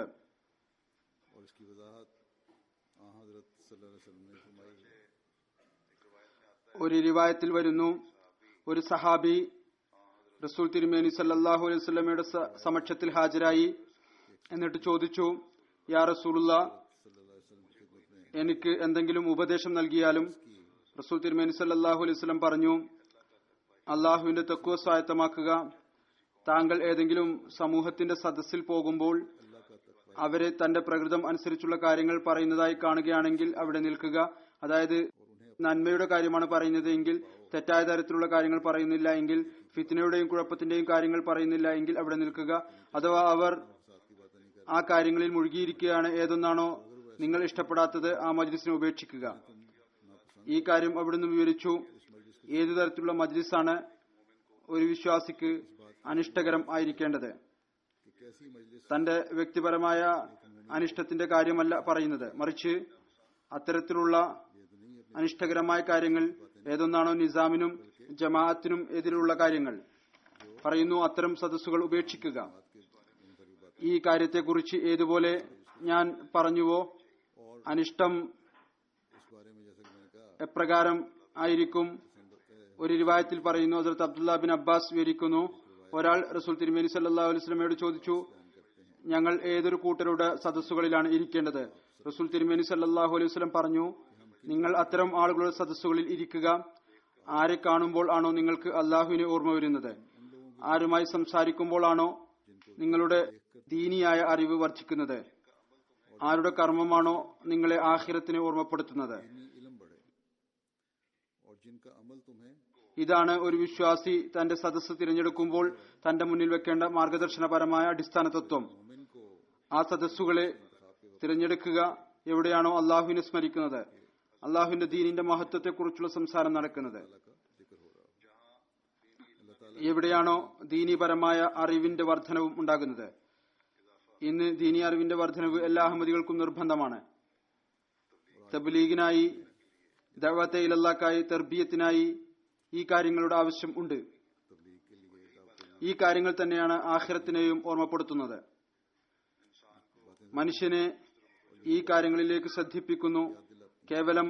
ഒരു റിവായത്തിൽ വരുന്നു, ഒരു സഹാബി റസൂൽ തിരുമേനി സല്ലല്ലാഹു അലൈഹി വസല്ലമയുടെ സമക്ഷത്തിൽ ഹാജരായി. എന്നിട്ട് ചോദിച്ചു, യാ റസൂലുള്ളാഹ്, എനിക്ക് എന്തെങ്കിലും ഉപദേശം നൽകിയാലും? റസൂൽ തിരുമേനി സല്ലല്ലാഹു അലൈഹി വസല്ലം പറഞ്ഞു, അള്ളാഹുവിന്റെ തഖ്വ സ്വായത്തമാക്കുക. താങ്കൾ ഏതെങ്കിലും സമൂഹത്തിന്റെ സദസ്സിൽ പോകുമ്പോൾ അവരെ തന്റെ പ്രകൃതം അനുസരിച്ചുള്ള കാര്യങ്ങൾ പറയുന്നതായി കാണുകയാണെങ്കിൽ അവിടെ നിൽക്കുക. അതായത് നന്മയുടെ കാര്യമാണ് പറയുന്നത് എങ്കിൽ, തെറ്റായ തരത്തിലുള്ള കാര്യങ്ങൾ പറയുന്നില്ല എങ്കിൽ, ഫിത്നയുടെയും കുഴപ്പത്തിന്റെയും കാര്യങ്ങൾ പറയുന്നില്ല എങ്കിൽ അവിടെ നിൽക്കുക. അഥവാ അവർ ആ കാര്യങ്ങളിൽ മുഴുകിയിരിക്കുകയാണ്, ഏതൊന്നാണോ നിങ്ങൾ ഇഷ്ടപ്പെടാത്തത് ആ മജ്ലിസിനെ ഉപേക്ഷിക്കുക. ഈ കാര്യം അവിടുന്ന് വിവരിച്ചു. ഏതു തരത്തിലുള്ള മജ്ലിസാണ് ഒരു വിശ്വാസിക്ക് അനിഷ്ടകരം ആയിരിക്കേണ്ടത്? തന്റെ വ്യക്തിപരമായ അനിഷ്ടത്തിന്റെ കാര്യമല്ല പറയുന്നത്, മറിച്ച് അത്തരത്തിലുള്ള അനിഷ്ടകരമായ കാര്യങ്ങൾ ഏതൊന്നാണോ നിസാമിനും ജമാഅത്തിനും എതിരുള്ള കാര്യങ്ങൾ പറയുന്നു, അത്തരം സദസ്സുകൾ ഉപേക്ഷിക്കുക. ഈ കാര്യത്തെക്കുറിച്ച് ഏതുപോലെ ഞാൻ പറഞ്ഞുവോ, അനിഷ്ടം എപ്രകാരം ആയിരിക്കും? ഒരു റിവായത്തിൽ പറയുന്നു, ഹദ്റത്ത് അബ്ദുല്ലാ ബിൻ അബ്ബാസ് വിവരിക്കുന്നു, ഒരാൾ റസൂൽ തിരുമേനി സല്ലല്ലാഹു അലൈഹി വസല്ലമയോട് ചോദിച്ചു, ഞങ്ങൾ ഏതൊരു കൂട്ടരുടെ സദസ്സുകളിലാണ് ഇരിക്കേണ്ടത്? റസൂൽ തിരുമേനി സല്ലല്ലാഹു അലൈഹി വസല്ലം പറഞ്ഞു, നിങ്ങൾ അത്തരം ആളുകളുടെ സദസ്സുകളിൽ ഇരിക്കുക. ആരെ കാണുമ്പോൾ ആണോ നിങ്ങൾക്ക് അള്ളാഹുവിനെ ഓർമ്മ വരുന്നത്? ആരുമായി സംസാരിക്കുമ്പോഴാണോ നിങ്ങളുടെ ദീനിയായ അറിവ് വർദ്ധിക്കുന്നത്? ആരുടെ കർമ്മമാണോ നിങ്ങളെ ആഖിറത്തിനെ ഓർമ്മപ്പെടുത്തുന്നത്? ഇതാണ് ഒരു വിശ്വാസി തന്റെ സദസ്സ് തിരഞ്ഞെടുക്കുമ്പോൾ തന്റെ മുന്നിൽ വെക്കേണ്ട മാർഗദർശനപരമായ അടിസ്ഥാന തത്വം. ആ സദസ്സുകളെ തിരഞ്ഞെടുക്കുക എവിടെയാണോ അള്ളാഹുവിനെ സ്മരിക്കുന്നത്, അള്ളാഹുവിന്റെ ദീനിന്റെ മഹത്വത്തെക്കുറിച്ചുള്ള സംസാരം നടക്കുന്നത്, എവിടെയാണോ ദീനീപരമായ അറിവിന്റെ വർധനവും ഉണ്ടാകുന്നത്. ഇന്ന് ദീനി അറിവിന്റെ വർധനവ് എല്ലാ അഹമ്മദികൾക്കും നിർബന്ധമാണ്. തബ്ലീഗിനായി, ദഅവത്തെ ഇലല്ലാഹ്ക്കായി, തർബിയത്തിനായി ഈ കാര്യങ്ങളുടെ ആവശ്യം ഉണ്ട്. ഈ കാര്യങ്ങൾ തന്നെയാണ് ആഖിറത്തിനെയും ഓർമ്മപ്പെടുത്തുന്നത്. മനുഷ്യനെ ഈ കാര്യങ്ങളിലേക്ക് ശ്രദ്ധിപ്പിക്കുന്നു. കേവലം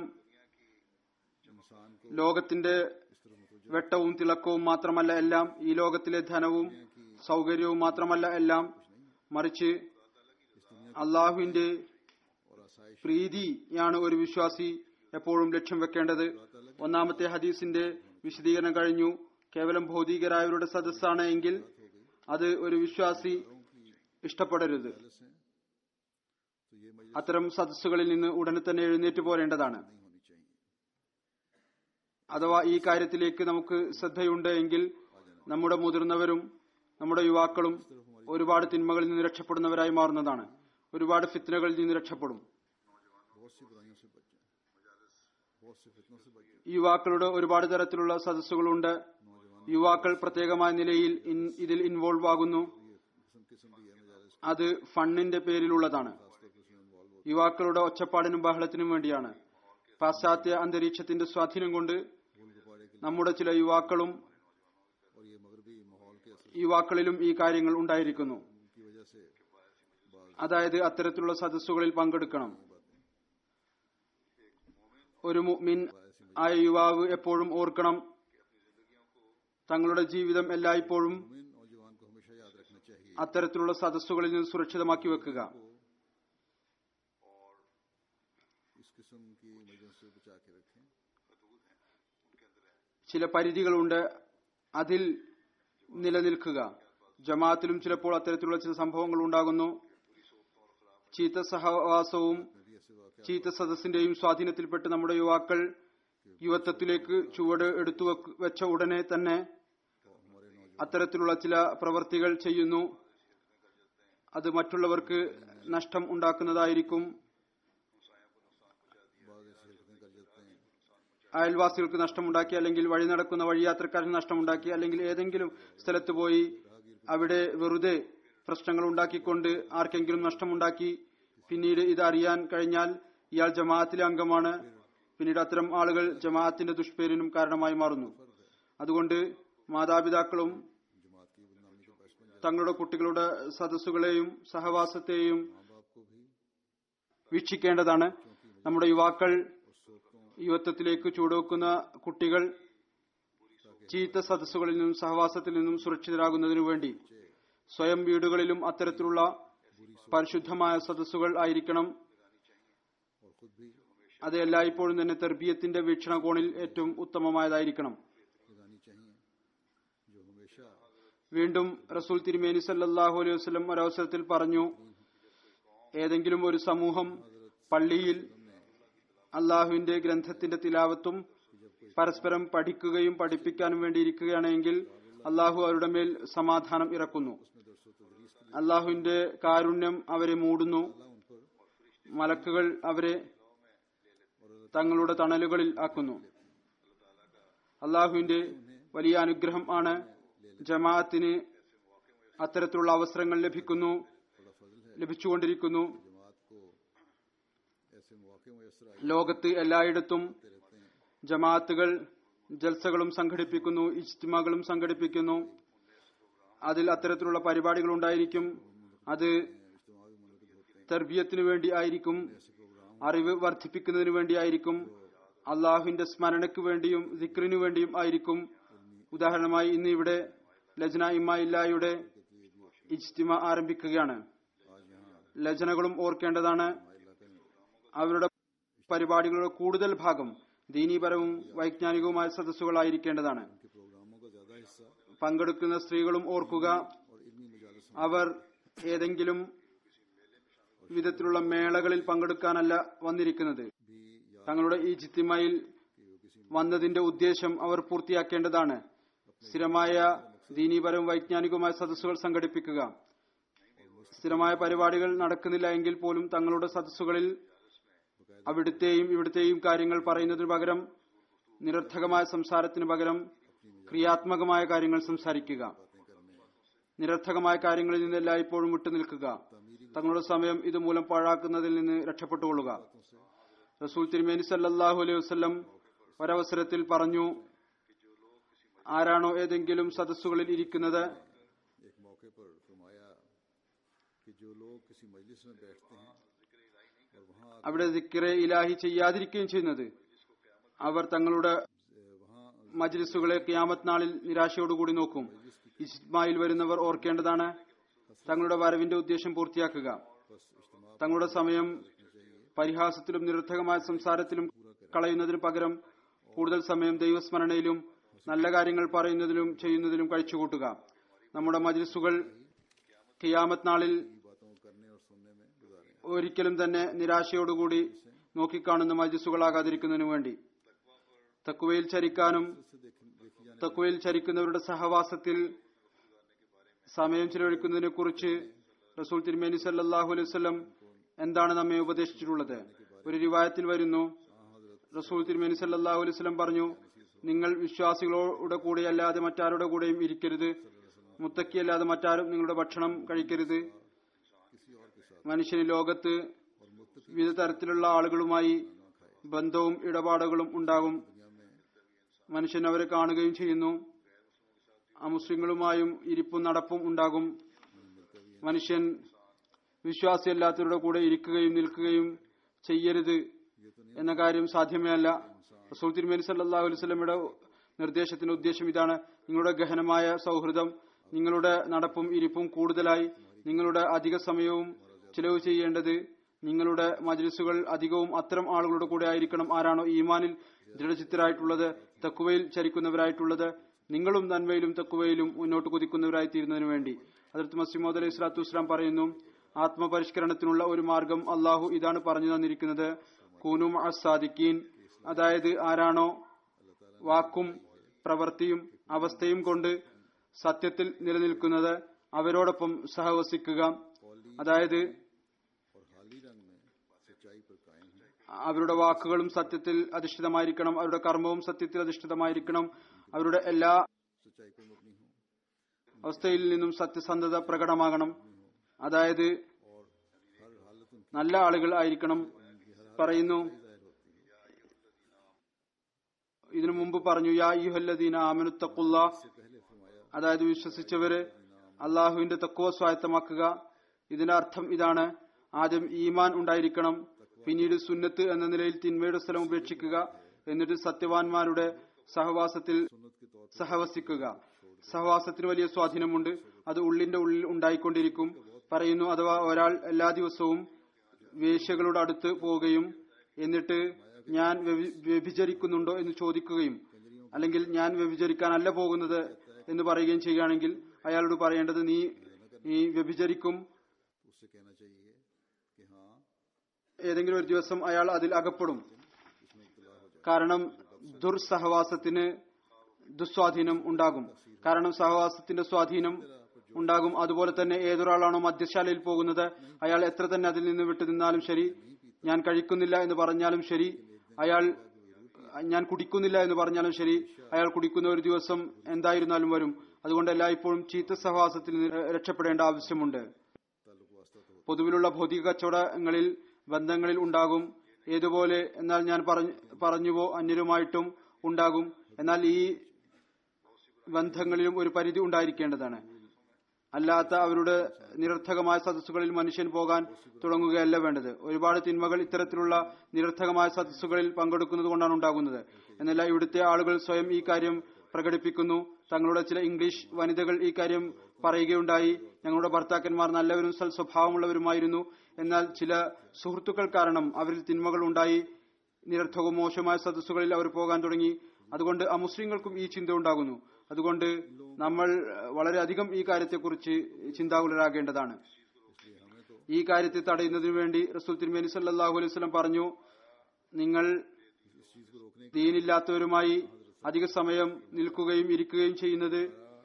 ലോകത്തിന്റെ വെട്ടവും തിളക്കവും മാത്രമല്ല എല്ലാം, ഈ ലോകത്തിലെ ധനവും സൗകര്യവും മാത്രമല്ല എല്ലാം, മറിച്ച് അള്ളാഹുവിന്റെ പ്രീതിയാണ് ഒരു വിശ്വാസി എപ്പോഴും ലക്ഷ്യം വെക്കേണ്ടത്. ഒന്നാമത്തെ ഹദീസിന്റെ വിശദീകരണം കഴിഞ്ഞു. കേവലം ഭൗതികരായവരുടെ സദസ്സാണ് എങ്കിൽ അത് ഒരു വിശ്വാസി ഇഷ്ടപ്പെടരുത്. അത്തരം സദസ്സുകളിൽ നിന്ന് ഉടനെ തന്നെ എഴുന്നേറ്റ് പോരേണ്ടതാണ്. അഥവാ ഈ കാര്യത്തിലേക്ക് നമുക്ക് ശ്രദ്ധയുണ്ട് എങ്കിൽ നമ്മുടെ മുതിർന്നവരും നമ്മുടെ യുവാക്കളും ഒരുപാട് തിന്മകളിൽ നിന്ന് രക്ഷപ്പെടുന്നവരായി മാറുന്നതാണ്. ഒരുപാട് ഫിത്നകളിൽ നിന്ന് രക്ഷപ്പെടും. യുവാക്കളുടെ ഒരുപാട് തരത്തിലുള്ള സദസ്സുകളുണ്ട്. യുവാക്കൾ പ്രത്യേകമായ നിലയിൽ ഇതിൽ ഇൻവോൾവ് ആകുന്നു. അത് ഫണ്ടിന്റെ പേരിലുള്ളതാണ്. യുവാക്കളുടെ ഒച്ചപ്പാടിനും ബഹളത്തിനും വേണ്ടിയാണ്. പാശ്ചാത്യ അന്തരീക്ഷത്തിന്റെ സ്വാധീനം കൊണ്ട് നമ്മുടെ ചില യുവാക്കളും യുവാക്കളിലും ഈ കാര്യങ്ങൾ ഉണ്ടായിരിക്കുന്നു. അതായത് അത്തരത്തിലുള്ള സദസ്സുകളിൽ പങ്കെടുക്കണം. ഒരു മുഅ്മിൻ ആയ യുവാവ് എപ്പോഴും ഓർക്കണം, തങ്ങളുടെ ജീവിതം എല്ലായ്പ്പോഴും അത്തരത്തിലുള്ള സദസ്സുകളിൽ നിന്ന് സുരക്ഷിതമാക്കി വെക്കുക. ചില പരിധികളുണ്ട്, അതിൽ നിലനിൽക്കുക. ജമാഅത്തിലും ചിലപ്പോൾ അത്തരത്തിലുള്ള ചില സംഭവങ്ങൾ ഉണ്ടാകുന്നു. ചീത്ത സഹവാസവും ചീത്ത സദസ്സിന്റെയും സ്വാധീനത്തിൽപ്പെട്ട് നമ്മുടെ യുവാക്കൾ യുവത്വത്തിലേക്ക് ചുവട് എടുത്തു വെച്ച ഉടനെ തന്നെ അത്തരത്തിലുള്ള ചില പ്രവർത്തികൾ ചെയ്യുന്നു. അത് മറ്റുള്ളവർക്ക് നഷ്ടം ഉണ്ടാക്കുന്നതായിരിക്കും. അയൽവാസികൾക്ക് നഷ്ടമുണ്ടാക്കി, അല്ലെങ്കിൽ വഴി നടക്കുന്ന വഴിയാത്രക്കാരന് നഷ്ടമുണ്ടാക്കി, അല്ലെങ്കിൽ ഏതെങ്കിലും സ്ഥലത്ത് പോയി അവിടെ വെറുതെ പ്രശ്നങ്ങൾ ഉണ്ടാക്കിക്കൊണ്ട് ആർക്കെങ്കിലും നഷ്ടമുണ്ടാക്കി. പിന്നീട് ഇത് അറിയാൻ കഴിഞ്ഞാൽ ഇയാൾ ജമാഅത്തിലെ അംഗമാണ്. പിന്നീട് അത്തരം ആളുകൾ ജമാഅത്തിന്റെ ദുഷ്പേരിനും കാരണമായി മാറുന്നു. അതുകൊണ്ട് മാതാപിതാക്കളും തങ്ങളുടെ കുട്ടികളുടെ സദസ്സുകളെയും സഹവാസത്തെയും വീക്ഷിക്കേണ്ടതാണ്. നമ്മുടെ യുവാക്കൾ, യുവത്വത്തിലേക്ക് ചുവടുവെക്കുന്ന കുട്ടികൾ ചീത്ത സദസ്സുകളിൽ നിന്നും സഹവാസത്തിൽ നിന്നും സുരക്ഷിതരാകുന്നതിനു വേണ്ടി സ്വയം വീടുകളിലും അത്തരത്തിലുള്ള പരിശുദ്ധമായ സദസ്സുകൾ ആയിരിക്കണം. അത് എല്ലായ്പ്പോഴും തന്നെ തർബിയത്തിന്റെ വീക്ഷണകോണിൽ ഏറ്റവും ഉത്തമമായതായിരിക്കണം. വീണ്ടും റസൂൽ തിരുമേനി സല്ലല്ലാഹു അലൈഹി വസല്ലം ഒരവസരത്തിൽ പറഞ്ഞു, ഏതെങ്കിലും ഒരു സമൂഹം പള്ളിയിൽ അള്ളാഹുവിന്റെ ഗ്രന്ഥത്തിന്റെ തിലാവത്തും പരസ്പരം പഠിക്കുകയും പഠിപ്പിക്കാനും വേണ്ടി ഇരിക്കുകയാണെങ്കിൽ അള്ളാഹു അവരുടെ മേൽ സമാധാനം ഇറക്കുന്നു. അള്ളാഹുവിന്റെ കാരുണ്യം അവരെ മൂടുന്നു. മലക്കുകൾ അവരെ തങ്ങളുടെ തണലുകളിൽ ആക്കുന്നു. അള്ളാഹുവിന്റെ വലിയ അനുഗ്രഹം ആണ്. ജമാഅത്തിന് അത്തരത്തിലുള്ള അവസരങ്ങൾ ലഭിക്കുന്നു, ലഭിച്ചുകൊണ്ടിരിക്കുന്നു. ലോകത്ത് എല്ലായിടത്തും ജമാഅത്തുകൾ ജൽസകളും സംഘടിപ്പിക്കുന്നു, ഇജ്തിമാകളും സംഘടിപ്പിക്കുന്നു. അതിൽ അത്തരത്തിലുള്ള പരിപാടികൾ ഉണ്ടായിരിക്കും. അത് തർബിയത്തിനു വേണ്ടി ആയിരിക്കും, അറിവ് വർദ്ധിപ്പിക്കുന്നതിന് വേണ്ടിയായിരിക്കും, അള്ളാഹുവിന്റെ സ്മരണയ്ക്ക് വേണ്ടിയും ദിക്റിനു വേണ്ടിയും ആയിരിക്കും. ഉദാഹരണമായി ഇന്ന് ഇവിടെ ലജ്ന ഇമ്മായില്ലായുടെ ഇജ്തിമ ആരംഭിക്കുകയാണ്. ലജ്നകളും ഓർക്കേണ്ടതാണ്. അവരുടെ പരിപാടികളുടെ കൂടുതൽ ഭാഗം ദീനീപരവും വൈജ്ഞാനികവുമായ സദസ്സുകളായിരിക്കേണ്ടതാണ്. പങ്കെടുക്കുന്ന സ്ത്രീകളും ഓർക്കുക, അവർ ഏതെങ്കിലും വിധത്തിലുള്ള മേളകളിൽ പങ്കെടുക്കാനല്ല വന്നിരിക്കുന്നത്. തങ്ങളുടെ ഈ ജിത്തിമയിൽ വന്നതിന്റെ ഉദ്ദേശം അവർ പൂർത്തിയാക്കേണ്ടതാണ്. സ്ഥിരമായ ദീനീപരവും വൈജ്ഞാനികവുമായ സദസ്സുകൾ സംഘടിപ്പിക്കുക. സ്ഥിരമായ പരിപാടികൾ നടക്കുന്നില്ല എങ്കിൽ പോലും തങ്ങളുടെ സദസ്സുകളിൽ അവിടുത്തെയും ഇവിടുത്തെയും കാര്യങ്ങൾ പറയുന്നതിനു പകരം, നിരർത്ഥകമായ സംസാരത്തിനു പകരം ക്രിയാത്മകമായ കാര്യങ്ങൾ സംസാരിക്കുക. നിരർത്ഥകമായ കാര്യങ്ങളിൽ നിന്ന് എല്ലായ്പ്പോഴും വിട്ടുനിൽക്കുക. തങ്ങളുടെ സമയം ഇതുമൂലം പാഴാക്കുന്നതിൽ നിന്ന് രക്ഷപ്പെട്ടുകൊള്ളുക. റസൂൽ തിരുമേനി സല്ലല്ലാഹു അലൈഹി വസല്ലം ഒരവസരത്തിൽ പറഞ്ഞു, ആരാണോ ഏതെങ്കിലും സദസ്സുകളിൽ ഇരിക്കുന്നത് एक मौके पर फरमाया कि जो लोग किसी मजलिस में बैठते हैं और वहाँ അവിടെ ദിക്റെ ഇലാഹി ചെയ്യാതിരിക്കുകയും ചെയ്യുന്നത് അവർ തങ്ങളുടെ वहाँ മജ്ലിസുകളെ ഖിയാമത്ത് നാളിൽ നിരാശയോടുകൂടി നോക്കും. ഇജ്മായിൽ വരുന്നവർ ഓർക്കേണ്ടതാണ് തങ്ങളുടെ വരവിന്റെ ഉദ്ദേശം പൂർത്തിയാക്കുക. തങ്ങളുടെ സമയം പരിഹാസത്തിലും നിരർത്ഥകമായ സംസാരത്തിലും കളയുന്നതിനു പകരം കൂടുതൽ സമയം ദൈവസ്മരണയിലും നല്ല കാര്യങ്ങൾ പറയുന്നതിലും ചെയ്യുന്നതിലും കഴിച്ചുകൂട്ടുക. നമ്മുടെ മജ്ലിസുകൾ ഖിയാമത്ത് നാളിൽ बातों को करने और सुनने में गुजारें. ഒരിക്കലും തന്നെ നിരാശയോടുകൂടി നോക്കിക്കാണുന്ന മജ്ലിസുകളാകാതിരിക്കുന്നതിനു വേണ്ടി തക്വയിൽ ചരിക്കാനും തക്വയിൽ ചരിക്കുന്നവരുടെ സഹവാസത്തിൽ സമയം ചിലവഴിക്കുന്നതിനെ കുറിച്ച് റസൂൽ തിരുമേനി സല്ലല്ലാഹു അലൈഹി വസല്ലം എന്താണ് നമ്മെ ഉപദേശിച്ചിട്ടുള്ളത്? ഒരു റിവായത്തിൽ വരുന്നു, റസൂൽ തിരുമേനി സല്ലല്ലാഹു അലൈഹി വസല്ലം പറഞ്ഞു, നിങ്ങൾ വിശ്വാസികളുടെ കൂടെ അല്ലാതെ മറ്റാരുടെ കൂടെയും ഇരിക്കരുത്. മുത്തക്കിയല്ലാതെ മറ്റാരും നിങ്ങളുടെ ഭക്ഷണം കഴിക്കരുത്. മനുഷ്യന് ലോകത്ത് വിവിധ തരത്തിലുള്ള ആളുകളുമായി ബന്ധവും ഇടപാടുകളും ഉണ്ടാകും. മനുഷ്യൻ അവരെ കാണുകയും ചെയ്യുന്നു. അമുസ്ലിങ്ങളുമായും ഇരിപ്പും നടപ്പും ഉണ്ടാകും. മനുഷ്യൻ വിശ്വാസിയല്ലാത്തവരുടെ കൂടെ ഇരിക്കുകയും നിൽക്കുകയും ചെയ്യരുത് എന്ന കാര്യം സാധ്യമേ അല്ല. റസൂൽ തിരുമേനി സല്ലല്ലാഹു അലൈഹി വസല്ലമയുടെ നിർദ്ദേശത്തിന്റെ ഉദ്ദേശം ഇതാണ്. നിങ്ങളുടെ ഗഹനമായ സൗഹൃദം, നിങ്ങളുടെ നടപ്പും ഇരിപ്പും കൂടുതലായി നിങ്ങളുടെ അധിക സമയവും ചിലവ് ചെയ്യേണ്ടത് നിങ്ങളുടെ മജ്ലിസുകൾ അധികവും അത്തരം ആളുകളുടെ കൂടെ ആയിരിക്കണം. ആരാണോ ഈമാനിൽ ദൃഢചിത്തരായിട്ടുള്ളത്, തഖ്വയിൽ ചരിക്കുന്നവരായിട്ടുള്ളത്, നിങ്ങളും നന്മയിലും തഖ്വയിലും മുന്നോട്ട് കുതിക്കുന്നവരായി തീരുന്നതിനു വേണ്ടി. ഹദ്റത്ത് മസീഹ് മൗഊദ് അലൈഹി സ്വലാത്തു വസ്സലാം പറയുന്നു, ആത്മപരിഷ്കരണത്തിനുള്ള ഒരു മാർഗം അള്ളാഹു ഇതാണ് പറഞ്ഞു തന്നിരിക്കുന്നത്, കൂനു മഅ സാദിഖീൻ. അതായത് ആരാണോ വാക്കും പ്രവൃത്തിയും അവസ്ഥയും കൊണ്ട് സത്യത്തിൽ നിലനിൽക്കുന്നത് അവരോടൊപ്പം സഹവസിക്കുക. അതായത് അവരുടെ വാക്കുകളും സത്യത്തിൽ അധിഷ്ഠിതമായിരിക്കണം, അവരുടെ കർമ്മവും സത്യത്തിൽ അധിഷ്ഠിതമായിരിക്കണം, അവരുടെ എല്ലാ അവസ്ഥയിൽ നിന്നും സത്യസന്ധത പ്രകടമാകണം. അതായത് നല്ല ആളുകൾ ആയിരിക്കണം. പറയുന്നു, ഇതിനു മുമ്പ് പറഞ്ഞു, യാ അയ്യുഹല്ലദീന ആമനു തഖുല്ലാഹ്, അതായത് വിശ്വസിച്ചവര് അള്ളാഹുവിന്റെ തഖ്വ സ്വായത്തമാക്കുക. ഇതിന്റെ അർത്ഥം ഇതാണ്, ആദ്യം ഈമാൻ ഉണ്ടായിരിക്കണം, പിന്നീട് സുന്നത്ത് എന്ന നിലയിൽ തിന്മയുടെ സ്ഥലം ഉപേക്ഷിക്കുക, എന്നിട്ട് സത്യവാൻമാരുടെ സഹവാസത്തിൽ സഹവസിക്കുക. സഹവാസത്തിന് വലിയ സ്വാധീനമുണ്ട്, അത് ഉള്ളിന്റെ ഉള്ളിൽ ഉണ്ടായിക്കൊണ്ടിരിക്കും. പറയുന്നു, അഥവാ ഒരാൾ എല്ലാ ദിവസവും വേശ്യകളുടെ അടുത്ത് പോവുകയും എന്നിട്ട് ഞാൻ വ്യഭിചരിക്കുന്നുണ്ടോ എന്ന് ചോദിക്കുകയും അല്ലെങ്കിൽ ഞാൻ വ്യഭിചരിക്കാനല്ല പോകുന്നത് എന്ന് പറയുകയും ചെയ്യുകയാണെങ്കിൽ അയാളോട് പറയേണ്ടത്, നീ നീ വ്യഭിചരിക്കും. ഏതെങ്കിലും ഒരു ദിവസം അയാൾ അതിൽ അകപ്പെടും. കാരണം ദുർസഹവാസത്തിന് ദുസ്വാധീനം ഉണ്ടാകും. കാരണം സഹവാസത്തിന്റെ സ്വാധീനം ഉണ്ടാകും. അതുപോലെ തന്നെ ഏതൊരാളാണോ മദ്യശാലയിൽ പോകുന്നത് അയാൾ എത്ര തന്നെ അതിൽ നിന്ന് വിട്ടു നിന്നാലും ശരി, ഞാൻ കഴിക്കുന്നില്ല എന്ന് പറഞ്ഞാലും ശരി, അയാൾ ഞാൻ കുടിക്കുന്നില്ല എന്ന് പറഞ്ഞാലും ശരി, അയാൾ കുടിക്കുന്ന ഒരു ദിവസം എന്തായിരുന്നാലും വരും. അതുകൊണ്ട് എല്ലായ്പ്പോഴും ചീത്ത സഹവാസത്തിൽ നിന്ന് രക്ഷപ്പെടേണ്ട ആവശ്യമുണ്ട്. പൊതുവിലുള്ള ഭൗതിക കച്ചവടങ്ങളിൽ ബന്ധങ്ങളിൽ ഉണ്ടാകും. ഏതുപോലെ എന്നാൽ ഞാൻ പറഞ്ഞുവോ അന്യരുമായിട്ടും ഉണ്ടാകും. എന്നാൽ ഈ ബന്ധങ്ങളിലും ഒരു പരിധി ഉണ്ടായിരിക്കേണ്ടതാണ്. അല്ലാത്ത അവരുടെ നിരർത്ഥകമായ സദസ്സുകളിൽ മനുഷ്യൻ പോകാൻ തുടങ്ങുകയല്ല വേണ്ടത്. ഒരുപാട് തിന്മകൾ ഇത്തരത്തിലുള്ള നിരർത്ഥകമായ സദസ്സുകളിൽ പങ്കെടുക്കുന്നത് കൊണ്ടാണ് ഉണ്ടാകുന്നത്. എന്നല്ല ഇവിടുത്തെ ആളുകൾ സ്വയം ഈ കാര്യം പ്രകടിപ്പിക്കുന്നു. തങ്ങളുടെ ചില ഇംഗ്ലീഷ് വനിതകൾ ഈ കാര്യം പറയുകയുണ്ടായി, ഞങ്ങളുടെ ഭർത്താക്കന്മാർ നല്ലവരും സൽ സ്വഭാവമുള്ളവരുമായിരുന്നു, എന്നാൽ ചില സുഹൃത്തുക്കൾ കാരണം അവരിൽ തിന്മകൾ ഉണ്ടായി, നിരർത്ഥകവും മോശമായ സദസ്സുകളിൽ അവർ പോകാൻ തുടങ്ങി. അതുകൊണ്ട് അമുസ്ലിങ്ങൾക്കും ഈ ചിന്ത ഉണ്ടാകുന്നു. അതുകൊണ്ട് നമ്മൾ വളരെയധികം ഈ കാര്യത്തെക്കുറിച്ച് ചിന്താകുലരാകേണ്ടതാണ്. ഈ കാര്യത്തെ തടയുന്നതിനു വേണ്ടി റസൂൽ തിരുമേനി സല്ലല്ലാഹു അലൈഹി വസല്ലം പറഞ്ഞു, നിങ്ങൾ ദീനില്ലാത്തവരുമായി അധിക സമയം നിൽക്കുകയും ഇരിക്കുകയും ചെയ്യുന്നത്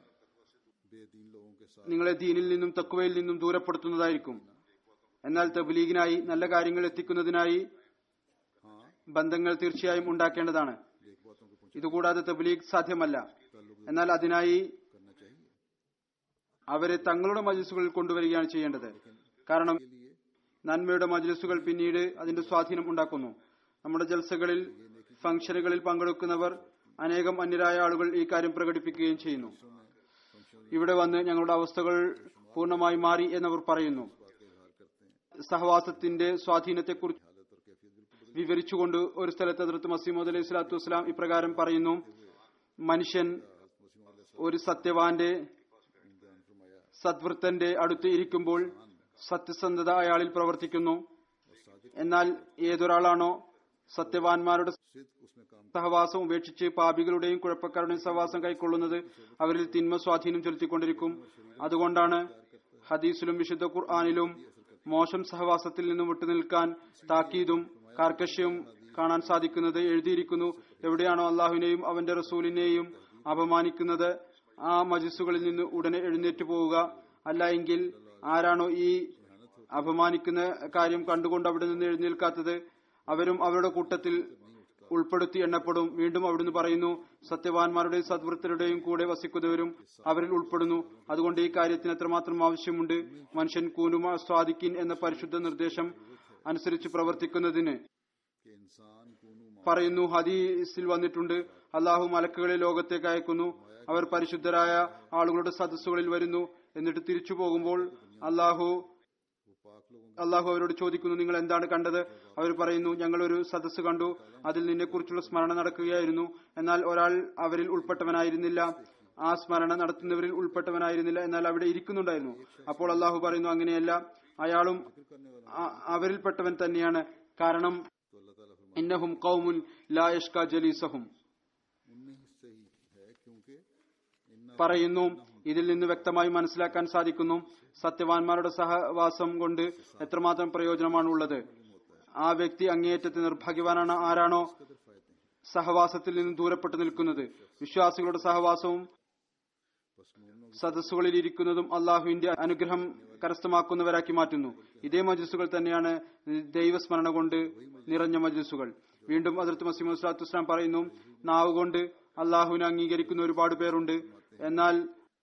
നിങ്ങളെ ദീനിൽ നിന്നും തഖ്വയിൽ നിന്നും ദൂരപ്പെടുത്തുന്നതായിരിക്കും. എന്നാൽ തബ്ലീഗിനായി നല്ല കാര്യങ്ങൾ എത്തിക്കുന്നതിനായി ബന്ധങ്ങൾ തീർച്ചയായും ഉണ്ടാക്കേണ്ടതാണ്. ഇതുകൂടാതെ തബ്ലീഗ് സാധ്യമല്ല. എന്നാൽ അതിനായി അവരെ തങ്ങളുടെ മജ്ലിസുകളിൽ കൊണ്ടുവരികയാണ് ചെയ്യേണ്ടത്. കാരണം നന്മയുടെ മജ്ലിസുകൾ പിന്നീട് അതിന്റെ സ്വാധീനം ഉണ്ടാക്കുന്നു. നമ്മുടെ ജൽസകളിൽ, ഫംഗ്ഷനുകളിൽ പങ്കെടുക്കുന്നവർ അനേകം അന്യരായ ആളുകൾ ഈ കാര്യം പ്രകടിപ്പിക്കുകയും ചെയ്യുന്നു. ഇവിടെ വന്ന് ഞങ്ങളുടെ അവസ്ഥകൾ പൂർണ്ണമായി മാറി എന്നവർ പറയുന്നു. സഹവാസത്തിന്റെ സ്വാധീനത്തെക്കുറിച്ച് വിവരിച്ചുകൊണ്ട് ഒരു സ്ഥലത്ത് ഹദ്റത്ത് മസീഹ് മൗഊദ് അലൈഹി സ്വലാത്തു വസ്സലാം ഇപ്രകാരം പറയുന്നു: മനുഷ്യൻ ഒരു സത്യവാന്റെ, സദ്വൃത്തന്റെ അടുത്ത് ഇരിക്കുമ്പോൾ സത്യസന്ധത അയാളിൽ പ്രവർത്തിക്കുന്നു. എന്നാൽ ഏതൊരാളാണോ സത്യവാൻമാരുടെ സഹവാസം ഉപേക്ഷിച്ച് പാപികളുടെയും കുഴപ്പക്കാരുടെയും സഹവാസം കൈക്കൊള്ളുന്നത്, അവരിൽ തിന്മ സ്വാധീനം ചെലുത്തിക്കൊണ്ടിരിക്കും. അതുകൊണ്ടാണ് ഹദീസിലും വിശുദ്ധ ഖുർആനിലും മോശം സഹവാസത്തിൽ നിന്നും വിട്ടുനിൽക്കാൻ താക്കീതും കാർക്കശ്യവും കാണാൻ സാധിക്കുന്നത്. എഴുതിയിരിക്കുന്നു: എവിടെയാണോ അള്ളാഹുവിനെയും അവന്റെ റസൂലിനെയും അപമാനിക്കുന്നത് ആ മജ്ലിസുകളിൽ നിന്ന് ഉടനെ എഴുന്നേറ്റ് പോവുക. അല്ല എങ്കിൽ ആരാണോ ഈ അപമാനിക്കുന്ന കാര്യം കണ്ടുകൊണ്ട് അവിടെ നിന്ന് എഴുന്നേൽക്കാത്തത് അവരും അവരുടെ കൂട്ടത്തിൽ ഉൾപ്പെടുത്തി എണ്ണപ്പെടും. വീണ്ടും അവിടുന്ന് പറയുന്നു: സത്യവാൻമാരുടെയും സദ്വൃത്തരുടെയും കൂടെ വസിക്കുന്നവരും അവരിൽ ഉൾപ്പെടുന്നു. അതുകൊണ്ട് ഈ കാര്യത്തിന് എത്രമാത്രം ആവശ്യമുണ്ട്. മനുഷ്യൻ കൂനുമ സ്വാദിക്കിൻ എന്ന പരിശുദ്ധ നിർദ്ദേശം അനുസരിച്ച് പ്രവർത്തിക്കുന്നതിന് പറയുന്നു. ഹദീസിൽ വന്നിട്ടുണ്ട്: അള്ളാഹു മലക്കുകളെ ലോകത്തേക്ക് അയക്കുന്നു. അവർ പരിശുദ്ധരായ ആളുകളുടെ സദസ്സുകളിൽ വരുന്നു. എന്നിട്ട് തിരിച്ചു പോകുമ്പോൾ അള്ളാഹു അള്ളാഹു അവരോട് ചോദിക്കുന്നു: നിങ്ങൾ എന്താണ് കണ്ടത്? അവർ പറയുന്നു: ഞങ്ങൾ ഒരു സദസ്സ് കണ്ടു. അതിൽ നിന്നെ കുറിച്ചുള്ള സ്മരണ നടക്കുകയായിരുന്നു. എന്നാൽ ഒരാൾ അവരിൽ ഉൾപ്പെട്ടവനായിരുന്നില്ല. ആ സ്മരണ നടത്തുന്നവരിൽ ഉൾപ്പെട്ടവനായിരുന്നില്ല. എന്നാൽ അവിടെ ഇരിക്കുന്നുണ്ടായിരുന്നു. അപ്പോൾ അള്ളാഹു പറയുന്നു: അങ്ങനെയല്ല, അയാളും അവരിൽപ്പെട്ടവൻ തന്നെയാണ്. കാരണം ഇന്നഹും ഖൗമുൻ ലാ യഷ്കാ ജലീസഹും. പറയുന്നു, ഇതിൽ നിന്ന് വ്യക്തമായി മനസ്സിലാക്കാൻ സാധിക്കുന്നു സത്യവാൻമാരുടെ സഹവാസം കൊണ്ട് എത്രമാത്രം പ്രയോജനമാണുള്ളത്. ആ വ്യക്തി അങ്ങേയറ്റത്തെ നിർഭാഗ്യവാനാണ് ആരാണോ സഹവാസത്തിൽ നിന്നും ദൂരപ്പെട്ടു നിൽക്കുന്നത്. വിശ്വാസികളുടെ സഹവാസവും സദസ്സുകളിൽ ഇരിക്കുന്നതും അള്ളാഹുവിന്റെ അനുഗ്രഹം കരസ്ഥമാക്കുന്നവരാക്കി മാറ്റുന്നു. ഇതേ മജ്ലിസുകൾ തന്നെയാണ് ദൈവസ്മരണ കൊണ്ട് നിറഞ്ഞ മജ്ലിസുകൾ. വീണ്ടും ഹദ്റത്ത് മസീഹ് മൗഊദ് സ്വല്ലല്ലാഹു അലൈഹി വസല്ലം പറയുന്നു: നാവ് കൊണ്ട് അള്ളാഹുവിനെ അംഗീകരിക്കുന്ന ഒരുപാട് പേരുണ്ട്. എന്നാൽ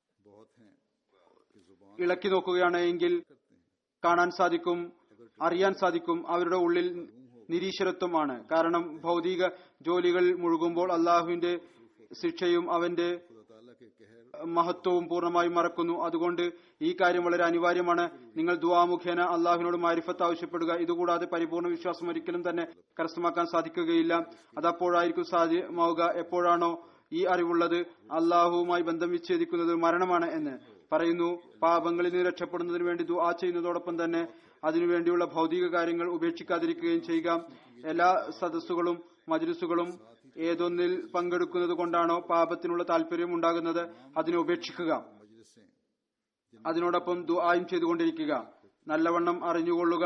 ഇളക്കി നോക്കുകയാണ് എങ്കിൽ കാണാൻ സാധിക്കും, അറിയാൻ സാധിക്കും അവരുടെ ഉള്ളിൽ നിരീശ്വരത്വമാണ്. കാരണം ഭൗതിക ജോലികൾ മുഴുകുമ്പോൾ അള്ളാഹുവിന്റെ ശിക്ഷയും അവന്റെ മഹത്വവും പൂർണ്ണമായും മറക്കുന്നു. അതുകൊണ്ട് ഈ കാര്യം വളരെ അനിവാര്യമാണ്. നിങ്ങൾ ദുആ മുഖേന അള്ളാഹുവിനോട് മാരിഫത്ത് ആവശ്യപ്പെടുക. ഇതുകൂടാതെ പരിപൂർണ്ണ വിശ്വാസം ഒരിക്കലും തന്നെ കരസ്ഥമാക്കാൻ സാധിക്കുകയില്ല. അതപ്പോഴായിരിക്കും സാധ്യമാവുക എപ്പോഴാണോ ഈ അറിവുള്ളത് അള്ളാഹുവുമായി ബന്ധം വിച്ഛേദിക്കുന്നത് മരണമാണ് എന്ന് പറയുന്നു. പാപങ്ങളിൽ നിന്ന് രക്ഷപ്പെടുന്നതിന് വേണ്ടി ദുആ ചെയ്യുന്നതോടൊപ്പം തന്നെ അതിനുവേണ്ടിയുള്ള ഭൗതിക കാര്യങ്ങൾ ഉപേക്ഷിക്കാതിരിക്കുകയും ചെയ്യുക. എല്ലാ സദസ്സുകളും മജ്ലിസുകളും ഏതൊന്നിൽ പങ്കെടുക്കുന്നത് കൊണ്ടാണോ പാപത്തിനുള്ള താല്പര്യം ഉണ്ടാകുന്നത് അതിനെ ഉപേക്ഷിക്കുക. അതിനോടൊപ്പം ദുആയും ചെയ്തുകൊണ്ടിരിക്കുക. നല്ലവണ്ണം അറിഞ്ഞുകൊള്ളുക,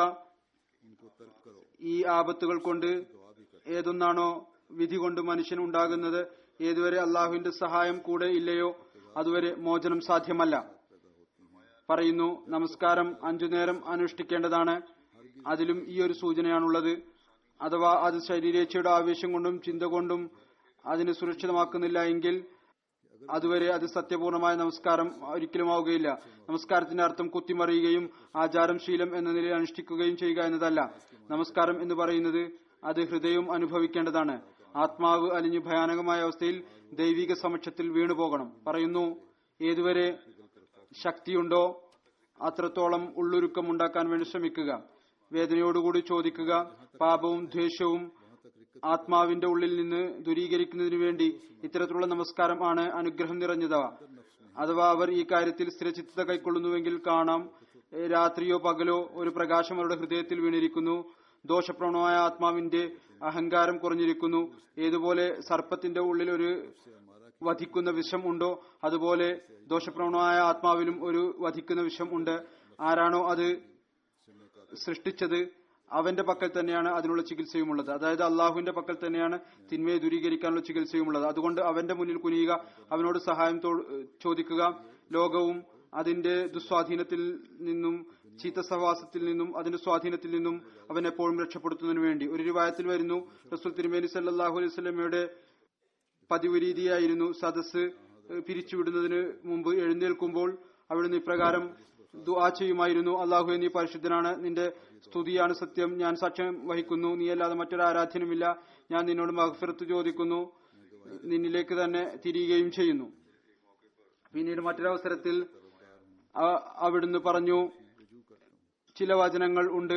ഈ ആപത്തുകൾ കൊണ്ട് ഏതൊന്നാണോ വിധി കൊണ്ട് മനുഷ്യൻ ഉണ്ടാകുന്നത്, ഏതുവരെ അള്ളാഹുവിന്റെ സഹായം കൂടെ ഇല്ലയോ അതുവരെ മോചനം സാധ്യമല്ല. പറയുന്നു, നമസ്കാരം അഞ്ചു നേരം അനുഷ്ഠിക്കേണ്ടതാണ്. അതിലും ഈ ഒരു സൂചനയാണുള്ളത്. അഥവാ അത് ശരീരേച്ഛയുടെ ആവേശം കൊണ്ടും ചിന്ത കൊണ്ടും അതിനെ സുരക്ഷിതമാക്കുന്നില്ല എങ്കിൽ അതുവരെ അത് സത്യപൂർണമായ നമസ്കാരം ഒരിക്കലും ആവുകയില്ല. നമസ്കാരത്തിന്റെ അർത്ഥം കുത്തിമറിയുകയും ആചാരം ശീലം എന്ന നിലയിൽ അനുഷ്ഠിക്കുകയും ചെയ്യുക എന്നതല്ല. നമസ്കാരം എന്ന് പറയുന്നത് അത് ഹൃദയം അനുഭവിക്കേണ്ടതാണ്. ആത്മാവ് അലിഞ്ഞ് ഭയാനകമായ അവസ്ഥയിൽ ദൈവിക സമക്ഷത്തിൽ വീണുപോകണം. പറയുന്നു, ഏതുവരെ ശക്തിയുണ്ടോ അത്രത്തോളം ഉള്ളുരുക്കം ഉണ്ടാക്കാൻ വേണ്ടി ശ്രമിക്കുക. വേദനയോടുകൂടി ചോദിക്കുക. പാപവും ദ്വേഷവും ആത്മാവിന്റെ ഉള്ളിൽ നിന്ന് ദൂരീകരിക്കുന്നതിനു വേണ്ടി ഇത്തരത്തിലുള്ള നമസ്കാരം ആണ് അനുഗ്രഹം നിറഞ്ഞതവ. അഥവാ അവർ ഈ കാര്യത്തിൽ സ്ഥിരചിത്തത കൈക്കൊള്ളുന്നുവെങ്കിൽ കാണാം, രാത്രിയോ പകലോ ഒരു പ്രകാശം അവരുടെ ഹൃദയത്തിൽ വീണിരിക്കുന്നു. ദോഷപ്രവണമായ ആത്മാവിന്റെ അഹങ്കാരം കുറഞ്ഞിരിക്കുന്നു. ഏതുപോലെ സർപ്പത്തിന്റെ ഉള്ളിൽ ഒരു വധിക്കുന്ന വിഷം ഉണ്ടോ അതുപോലെ ദോഷപ്രവണമായ ആത്മാവിലും ഒരു വധിക്കുന്ന വിഷം ഉണ്ട്. ആരാണോ അത് സൃഷ്ടിച്ചത് അവന്റെ പക്കൽ തന്നെയാണ് അതിനുള്ള ചികിത്സയുമുള്ളത്. അതായത് അള്ളാഹുവിന്റെ പക്കൽ തന്നെയാണ് തിന്മയെ ദൂരീകരിക്കാനുള്ള ചികിത്സയുമുള്ളത്. അതുകൊണ്ട് അവന്റെ മുന്നിൽ കുനിയുക, അവനോട് സഹായം ചോദിക്കുക. ലോകവും അതിന്റെ ദുസ്വാധീനത്തിൽ നിന്നും ചീത്ത സഹവാസത്തിൽ നിന്നും അതിന്റെ സ്വാധീനത്തിൽ നിന്നും അവൻ എപ്പോഴും രക്ഷപ്പെടുത്തുന്നതിനു വേണ്ടി. ഒരു റിവായത്തിൽ വരുന്നു, റസൂൽ തിരുമേനി സല്ലല്ലാഹു അലൈഹി വസല്ലമയുടെ പതിവ് രീതിയായിരുന്നു സദസ്സ് പിരിച്ചുവിടുന്നതിന് മുമ്പ് എഴുന്നേൽക്കുമ്പോൾ അവിടുന്ന് ഇപ്രകാരം ദുആ ചെയ്യുമായിരുന്നു: അല്ലാഹുവേ, നീ പരിശുദ്ധനാണ്, നിന്റെ സ്തുതിയാണ് സത്യം, ഞാൻ സാക്ഷ്യം വഹിക്കുന്നു, നീ അല്ലാതെ മറ്റൊരു ആരാധ്യനുമില്ല, ഞാൻ നിന്നോട് മഗ്ഫിറത്ത് ചോദിക്കുന്നു, നിന്നിലേക്ക് തന്നെ തിരിയുകയും ചെയ്യുന്നു. പിന്നീട് മറ്റൊരവസരത്തിൽ അവിടുന്ന് പറഞ്ഞു, ചില വചനങ്ങൾ ഉണ്ട്,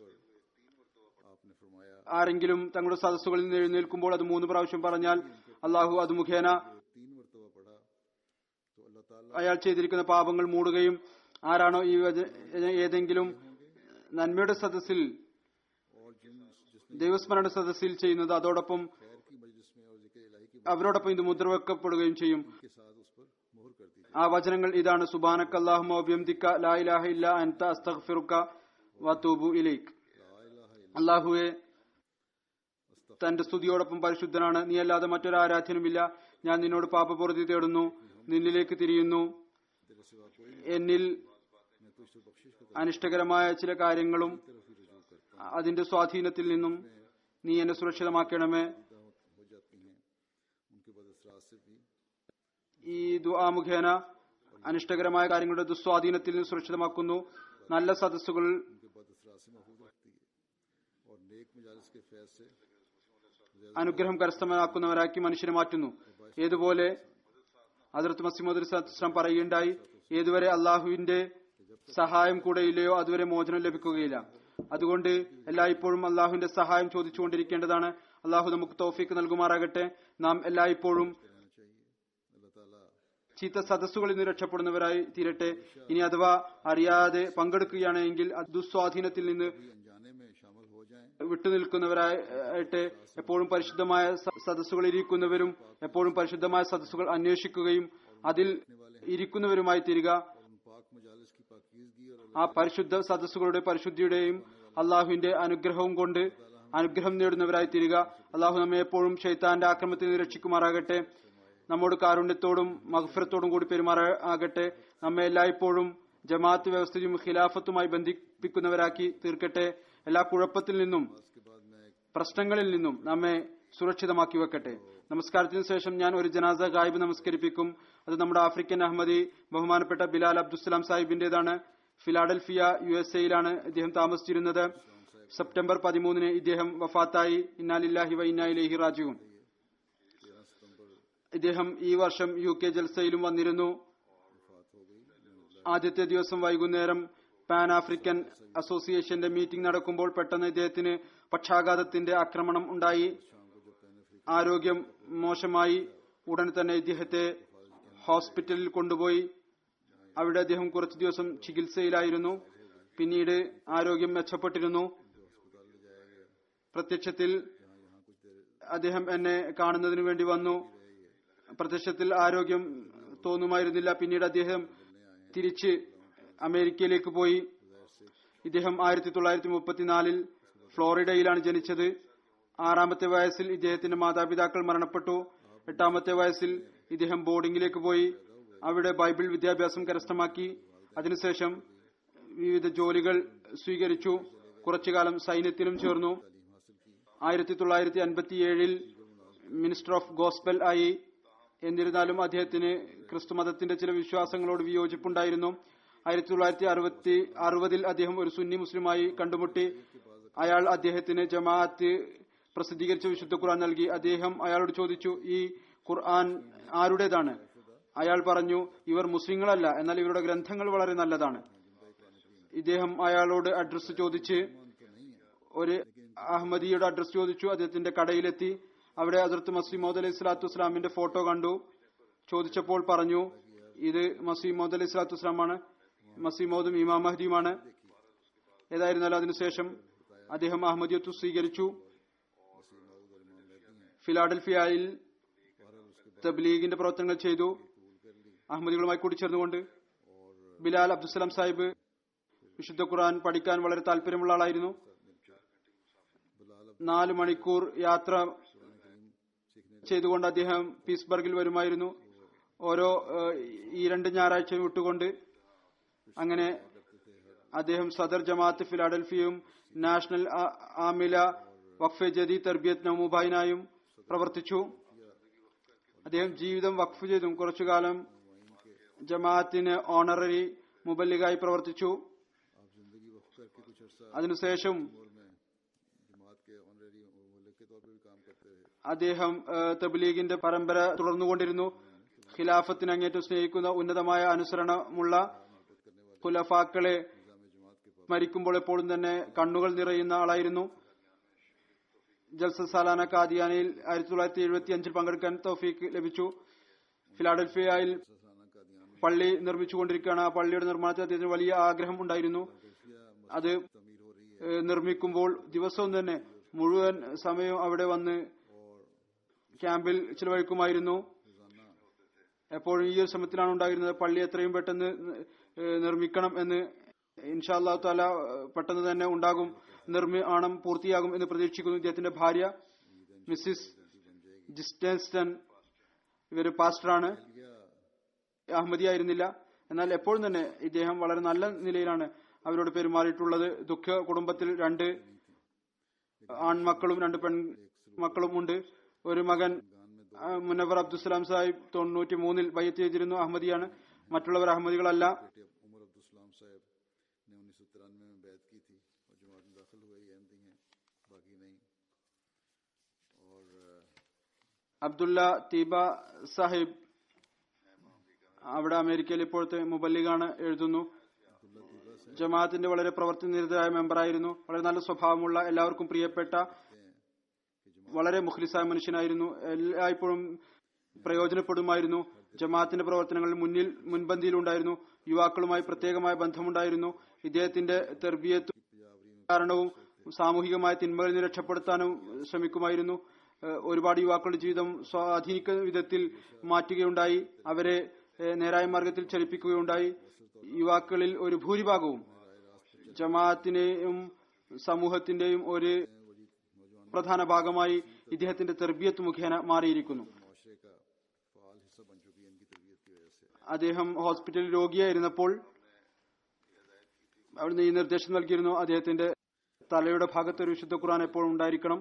ആരെങ്കിലും തങ്ങളുടെ സദസ്സുകളിൽ നിന്ന് എഴുന്നേൽക്കുമ്പോൾ അത് മൂന്ന് പ്രാവശ്യം പറഞ്ഞാൽ അള്ളാഹു അത് മുഖേന അയാൾ ചെയ്തിരിക്കുന്ന പാപങ്ങൾ മൂടുകയും ആരാണോ ഈ ഏതെങ്കിലും നന്മയുടെ സദസ്സിൽ ദൈവസ്മരണ സദസ്സിൽ ചെയ്യുന്നത് അതോടൊപ്പം അവരോടൊപ്പം ഇത് മുദ്രവെക്കപ്പെടുകയും ചെയ്യും. ആ വചനങ്ങൾ ഇതാണ്: സുബ്ഹാനക അല്ലാഹുമ്മ വബിഹംദിക ലാ ഇലാഹ ഇല്ലാ അൻത അസ്തഗ്ഫിറുക വഅതൂബു ഇലൈക്. അല്ലാഹുവേ, തന്റെ സ്തുതിയോടൊപ്പം പരിശുദ്ധനാണ്, നീ അല്ലാതെ മറ്റൊരു ആരാധ്യനുമില്ല, ഞാൻ നിന്നോട് പാപപൂർത്തി തേടുന്നു, നിന്നിലേക്ക് തിരിയുന്നു, എന്നിൽ അനിഷ്ടകരമായ ചില കാര്യങ്ങളും അതിന്റെ സ്വാധീനത്തിൽ നിന്നും നീ എന്നെ സുരക്ഷിതമാക്കണമേ. ഈ ദുആ മുഖേന അനിഷ്ടകരമായ കാര്യങ്ങളുടെ ദുസ്വാധീനത്തിൽ നിന്ന് സുരക്ഷിതമാക്കുന്നു, നല്ല സദസ്സുകൾ അനുഗ്രഹം കരസ്ഥമാക്കുന്നവരാക്കി മനുഷ്യനെ മാറ്റുന്നു. ഏതുപോലെ ഹദ്റത്ത് മസീഹ് മൗഊദ് അലൈഹിസ്സലാം പറയുകയുണ്ടായി: ഏതുവരെ അള്ളാഹുവിന്റെ സഹായം കൂടെയില്ലയോ അതുവരെ മോചനം ലഭിക്കുകയില്ല. അതുകൊണ്ട് എല്ലായ്പ്പോഴും അള്ളാഹുവിന്റെ സഹായം ചോദിച്ചുകൊണ്ടിരിക്കേണ്ടതാണ്. അള്ളാഹു നമുക്ക് തൗഫീക്ക് നൽകുമാറാകട്ടെ. നാം എല്ലായ്പ്പോഴും ചീത്ത സദസ്സുകളിൽ നിന്ന് രക്ഷപ്പെടുന്നവരായി തീരട്ടെ. ഇനി അഥവാ അറിയാതെ പങ്കെടുക്കുകയാണെങ്കിൽ ദുസ്വാധീനത്തിൽ നിന്ന് വിട്ടുനിൽക്കുന്നവരായിട്ട് എപ്പോഴും പരിശുദ്ധമായ സദസ്സുകളിൽ ഇരിക്കുന്നവരും എപ്പോഴും പരിശുദ്ധമായ സദസ്സുകൾ അന്വേഷിക്കുകയും അതിൽ ഇരിക്കുന്നവരുമായി തീരുക. ആ പരിശുദ്ധ സദസ്സുകളുടെ പരിശുദ്ധിയുടെയും അള്ളാഹുവിന്റെ അനുഗ്രഹവും കൊണ്ട് അനുഗ്രഹം നേടുന്നവരായി തീരുക. അള്ളാഹു നമ്മെ എപ്പോഴും ശൈത്താന്റെ ആക്രമണത്തിൽ നിന്ന് രക്ഷിക്കുമാറാകട്ടെ. നമ്മോട് കാരുണ്യത്തോടും മഗ്ഫിറത്തോടും കൂടി പെരുമാറാകട്ടെ. നമ്മെ എല്ലായ്പ്പോഴും ജമാഅത്ത് വ്യവസ്ഥയും ഖിലാഫത്തുമായി ബന്ധിപ്പിക്കുന്നവരാക്കി തീർക്കട്ടെ. എല്ലാ കുഴപ്പത്തിൽ നിന്നും പ്രശ്നങ്ങളിൽ നിന്നും നമ്മെ സുരക്ഷിതമാക്കി വെക്കട്ടെ. നമസ്കാരത്തിന് ശേഷം ഞാൻ ഒരു ജനാസ ഗായിബ് നമസ്കരിപ്പിക്കും. അത് നമ്മുടെ ആഫ്രിക്കൻ അഹമ്മദി ബഹുമാനപ്പെട്ട ബിലാൽ അബ്ദുസ്സലാം സാഹിബിന്റേതാണ്. ഫിലാഡൽഫിയ, യു എസ് എയിലാണ് ഇദ്ദേഹം താമസിച്ചിരുന്നത്. സെപ്റ്റംബർ പതിമൂന്നിന് ഇദ്ദേഹം വഫാത്തായി. ഇന്നാ ലില്ലാഹി വ ഇന്നാ ഇലൈഹി റാജിഊൻ. ഇദ്ദേഹം ഈ വർഷം യു കെ ജൽസയിലും വന്നിരുന്നു. ആദ്യത്തെ ദിവസം വൈകുന്നേരം പാൻ ആഫ്രിക്കൻ അസോസിയേഷന്റെ മീറ്റിംഗ് നടക്കുമ്പോൾ പെട്ടെന്ന് ഇദ്ദേഹത്തിന് പക്ഷാഘാതത്തിന്റെ ആക്രമണം ഉണ്ടായി. ആരോഗ്യം മോശമായി. ഉടൻ തന്നെ ഇദ്ദേഹത്തെ ഹോസ്പിറ്റലിൽ കൊണ്ടുപോയി. അവിടെ അദ്ദേഹം കുറച്ചു ദിവസം ചികിത്സയിലായിരുന്നു. പിന്നീട് ആരോഗ്യം മെച്ചപ്പെട്ടിരുന്നു. പ്രത്യക്ഷത്തിൽ അദ്ദേഹം എന്നെ കാണുന്നതിന് വേണ്ടി വന്നു. പ്രത്യക്ഷത്തിൽ ആരോഗ്യം തോന്നുമായിരുന്നില്ല. പിന്നീട് അദ്ദേഹം തിരിച്ച് അമേരിക്കയിലേക്ക് പോയി. ഇദ്ദേഹം ആയിരത്തി തൊള്ളായിരത്തി മുപ്പത്തിനാലിൽ ഫ്ലോറിഡയിലാണ് ജനിച്ചത്. ആറാമത്തെ വയസ്സിൽ ഇദ്ദേഹത്തിന്റെ മാതാപിതാക്കൾ മരണപ്പെട്ടു. എട്ടാമത്തെ വയസ്സിൽ ഇദ്ദേഹം ബോർഡിംഗിലേക്ക് പോയി. അവിടെ ബൈബിൾ വിദ്യാഭ്യാസം കരസ്ഥമാക്കി. അതിനുശേഷം വിവിധ ജോലികൾ സ്വീകരിച്ചു. കുറച്ചുകാലം സൈന്യത്തിലും ചേർന്നു. ആയിരത്തി തൊള്ളായിരത്തി അൻപത്തിയേഴിൽ മിനിസ്റ്റർ ഓഫ് ഗോസ്പൽ ആയി. എന്നിരുന്നാലും അദ്ദേഹത്തിന് ക്രിസ്തുമതത്തിന്റെ ചില വിശ്വാസങ്ങളോട് വിയോജിപ്പുണ്ടായിരുന്നു. ആയിരത്തി തൊള്ളായിരത്തി അറുപത്തി അറുപതിൽ അദ്ദേഹം ഒരു സുന്നി മുസ്ലിമായി കണ്ടുമുട്ടി. അയാൾ അദ്ദേഹത്തിന് ജമാഅത്ത് പ്രസിദ്ധീകരിച്ച വിശുദ്ധ ഖുർആൻ നൽകി. അദ്ദേഹം അയാളോട് ചോദിച്ചു, ഈ ഖുർആൻ ആരുടേതാണ്? അയാൾ പറഞ്ഞു, ഇവർ മുസ്ലിങ്ങളല്ല, എന്നാൽ ഇവരുടെ ഗ്രന്ഥങ്ങൾ വളരെ നല്ലതാണ്. ഇദ്ദേഹം അയാളോട് അഡ്രസ് ചോദിച്ച് ഒരു അഹമ്മദിയുടെ അഡ്രസ് ചോദിച്ചു. അദ്ദേഹത്തിന്റെ കടയിലെത്തി. അവിടെ ഹദ്റത്ത് മസീഹ് മൗഊദ് അലൈഹി സ്വലാത്തു വസ്സലാമിന്റെ ഫോട്ടോ കണ്ടു. ചോദിച്ചപ്പോൾ പറഞ്ഞു, ഇത് മസീഹ് മൗഊദ് അലൈഹി സ്വലാത്തു വസ്സലാമാണ്. മസീഹ് മൗഊദും ഇമാം മഹ്ദിയുമാണ്. ഏതായിരുന്നാലും അതിനുശേഷം അദ്ദേഹം അഹമ്മദിയത്ത് സ്വീകരിച്ചു. ഫിലാഡൽഫിയയിൽ തബ്ലീഗിന്റെ പ്രവർത്തനങ്ങൾ ചെയ്തു, അഹമ്മദികളുമായി കൂടിച്ചേർന്നുകൊണ്ട്. ബിലാൽ അബ്ദുസ്സലാം സാഹിബ് വിശുദ്ധ ഖുർആൻ പഠിക്കാൻ വളരെ താല്പര്യമുള്ള ആളായിരുന്നു. നാല് മണിക്കൂർ യാത്ര ചെയ്തുകൊണ്ട് അദ്ദേഹം പീസ്ബർഗിൽ വരുമായിരുന്നു. ഓരോ ഈ രണ്ട് ഞായറാഴ്ചയും വിട്ടുകൊണ്ട്. അങ്ങനെ അദ്ദേഹം സദർ ജമാഅത്ത് ഫിലാഡൽഫിയയും നാഷണൽ ആമില വഖഫ് ജദീദ് തർബിയത്ത് നൗമുബായിനായും പ്രവർത്തിച്ചു. അദ്ദേഹം ജീവിതം വഖഫ് ചെയ്തും കുറച്ചുകാലം ജമാഅത്തിന് ഓണററി മുബല്ലിഗായി പ്രവർത്തിച്ചു. आप जिंदगी वक्त करके कुछ अर्सा അതിനുശേഷം उम्र में जमात के ऑनरेरी मुल्क के तौर पर भी काम करते रहे. അദ്ദേഹം ഏഹ്, തബ്ലീഗിന്റെ പരമ്പര തുടർന്നുകൊണ്ടിരുന്നു. ഖിലാഫത്തിന് അങ്ങേറ്റം സ്നേഹിക്കുന്ന ഉന്നതമായ അനുസരണമുള്ള ഖുലഫാക്കളെ സ്മരിക്കുമ്പോൾ എപ്പോഴും തന്നെ കണ്ണുകൾ നിറയുന്ന ആളായിരുന്നു. ജൽസ സാലാന കാദിയാനയിൽ ആയിരത്തി തൊള്ളായിരത്തി എഴുപത്തി അഞ്ചിൽ പങ്കെടുക്കാൻ തൗഫീഖ് ലഭിച്ചു. ഫിലാഡൽഫിയയിൽ പള്ളി നിർമ്മിച്ചുകൊണ്ടിരിക്കുകയാണ്. ആ പള്ളിയുടെ നിർമ്മാണത്തിൽ അദ്ദേഹത്തിന് വലിയ ആഗ്രഹം ഉണ്ടായിരുന്നു. അത് ഏഹ്, നിർമ്മിക്കുമ്പോൾ ദിവസവും തന്നെ മുഴുവൻ സമയവും അവിടെ വന്ന് ക്യാമ്പിൽ ചിലവഴിക്കുമായിരുന്നു. എപ്പോഴും ഈ ഒരു ശ്രമത്തിലാണ് ഉണ്ടായിരുന്നത് പള്ളി എത്രയും പെട്ടെന്ന് ഏഹ്, നിർമ്മിക്കണം എന്ന്. ഇൻഷാ അല്ലാഹു തആല പെട്ടെന്ന് തന്നെ ഉണ്ടാകും, നിർമ്മാണം പൂർത്തിയാകും എന്ന് പ്രതീക്ഷിക്കുന്നു. ഇദ്ദേഹത്തിന്റെ ഭാര്യ മിസ്സിസ് ജിസ്റ്റൻസ്റ്റൺ ഇവര് പാസ്റ്ററാണ്, അഹമ്മദിയായിരുന്നില്ല. എന്നാൽ എപ്പോഴും തന്നെ ഇദ്ദേഹം വളരെ നല്ല നിലയിലാണ് അവരോട് പെരുമാറിയിട്ടുള്ളത്. ദുഃഖ കുടുംബത്തിൽ രണ്ട് ആൺമക്കളും രണ്ട് പെൺമക്കളും ഉണ്ട്. ഒരു മകൻ മുനവർ അബ്ദുസ്സലാം സാഹിബ് തൊണ്ണൂറ്റി മൂന്നിൽ ബയ്യത്ത് ചെയ്തിരുന്നു, അഹമ്മദിയാണ്. മറ്റുള്ളവർ അഹമ്മദികളല്ല. उमर अब्दुल सलाम साहब ने उन्नीस सौ तिरानवे में बैत की थी और जमात में दाखिल हुए, ये अहमदी हैं, बाकी नहीं. और അബ്ദുല്ല തീബ സാഹിബ് അവിടെ അമേരിക്കയിൽ ഇപ്പോഴത്തെ മുബല്ലിഗാണ്, എഴുതുന്നു. ജമാഅത്തിന്റെ വളരെ പ്രവർത്തി നിരതരായ മെമ്പറായിരുന്നു. വളരെ നല്ല സ്വഭാവമുള്ള, എല്ലാവർക്കും പ്രിയപ്പെട്ട, വളരെ മുഖ്ലിസായ മനുഷ്യനായിരുന്നു. എല്ലായ്പ്പോഴും പ്രയോജനപ്പെടുമായിരുന്നു. ജമാഅത്തിന്റെ പ്രവർത്തനങ്ങളിൽ മുന്നിൽ മുൻപന്തിയിലുണ്ടായിരുന്നു. യുവാക്കളുമായി പ്രത്യേകമായ ബന്ധമുണ്ടായിരുന്നു. ഇദ്ദേഹത്തിന്റെ തർബിയത്തും കാരണവും സാമൂഹികമായ തിന്മകളിൽ നിന്ന് രക്ഷപ്പെടുത്താനും ശ്രമിക്കുമായിരുന്നു. ഒരുപാട് യുവാക്കളുടെ ജീവിതം സ്വാധീനിക്കുന്ന വിധത്തിൽ മാറ്റുകയുണ്ടായി. അവരെ നേരായ മാർഗത്തിൽ ചലിപ്പിക്കുകയുണ്ടായി. യുവാക്കളിൽ ഒരു ഭൂരിഭാഗവും ജമാഅത്തിന്റെയും സമൂഹത്തിന്റെയും ഒരു പ്രധാന ഭാഗമായി ഇദ്ദേഹത്തിന്റെ തർബിയത്ത് മുഖേന മാറിയിരിക്കുന്നു. അദ്ദേഹം ഹോസ്പിറ്റലിൽ രോഗിയായിരുന്നപ്പോൾ അവിടുന്ന് ഈ നിർദ്ദേശം നൽകിയിരുന്നു, അദ്ദേഹത്തിന്റെ തലയുടെ ഭാഗത്ത് ഒരു വിശുദ്ധ ഖുർആൻ എപ്പോഴും ഉണ്ടായിരിക്കണം.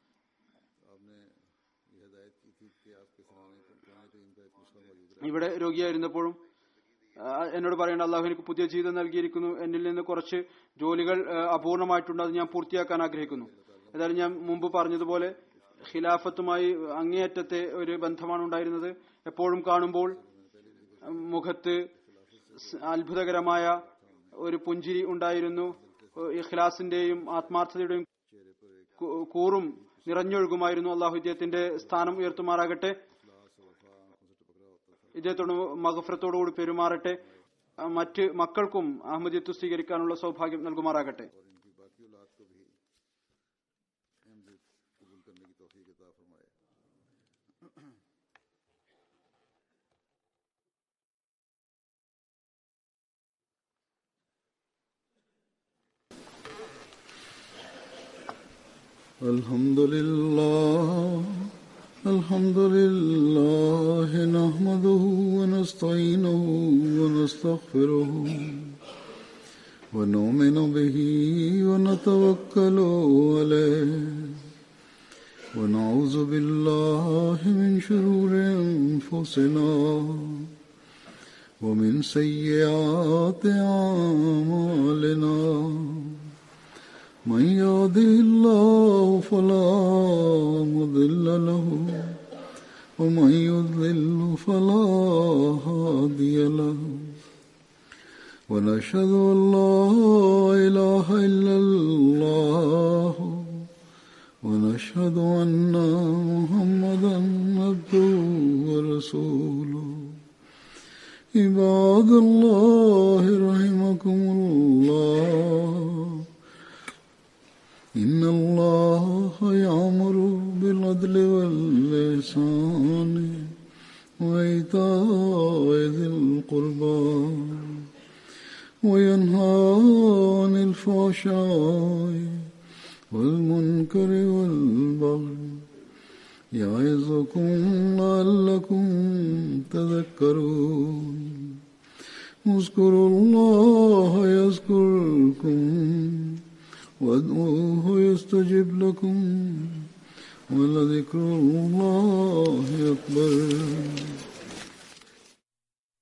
ഇവിടെ രോഗിയായിരുന്നപ്പോഴും എന്നോട് പറയേണ്ട, അള്ളാഹു എനിക്ക് പുതിയ ജീവിതം നൽകിയിരിക്കുന്നു, എന്നിൽ നിന്ന് കുറച്ച് ജോലികൾ അപൂർണമായിട്ടുണ്ട്, അത് ഞാൻ പൂർത്തിയാക്കാൻ ആഗ്രഹിക്കുന്നു. ഏതായാലും ഞാൻ മുമ്പ് പറഞ്ഞതുപോലെ ഖിലാഫത്തുമായി അങ്ങേയറ്റത്തെ ഒരു ബന്ധമാണ് ഉണ്ടായിരുന്നത്. എപ്പോഴും കാണുമ്പോൾ മുഖത്ത് അത്ഭുതകരമായ ഒരു പുഞ്ചിരി ഉണ്ടായിരുന്നു. ഇഖ്ലാസിന്റെയും ആത്മാർത്ഥതയുടെയും കൂറും നിറഞ്ഞൊഴുകുമായിരുന്നു. അള്ളാഹു ഇദ്ദേഹത്തിന്റെ സ്ഥാനം ഉയർത്തുമാറാകട്ടെ, ഇദ്ദേഹത്തോട് മഗ്ഫിറത്തോടുകൂടി പെരുമാറട്ടെ, മറ്റ് മക്കൾക്കും അഹമ്മദിയത്ത് സ്വീകരിക്കാനുള്ള സൗഭാഗ്യം നൽകുമാറാകട്ടെ. Alhamdulillah, alhamdulillah, nahmaduhu wa nasta'inuhu wa nastaghfiruhu wa nu'minu bihi wa natawakkalu alayhi wa na'udhu billahi min shururi anfusina wa min sayyiati a'malina. من يهده الله فلا مضل له ومن يضلل فلا هادي له ونشهد أن لا إله إلا الله ونشهد أن محمدا عبده ورسوله. عباد الله رحمكم الله، إن الله يأمر بالعدل والإحسان وإيتاء ذي القربى وينهى عن الفحشاء والمنكر والبغي يعظكم لعلكم تذكرون. اذكروا الله يذكركم وادعوه يستجب لكم ولذكر الله أكبر.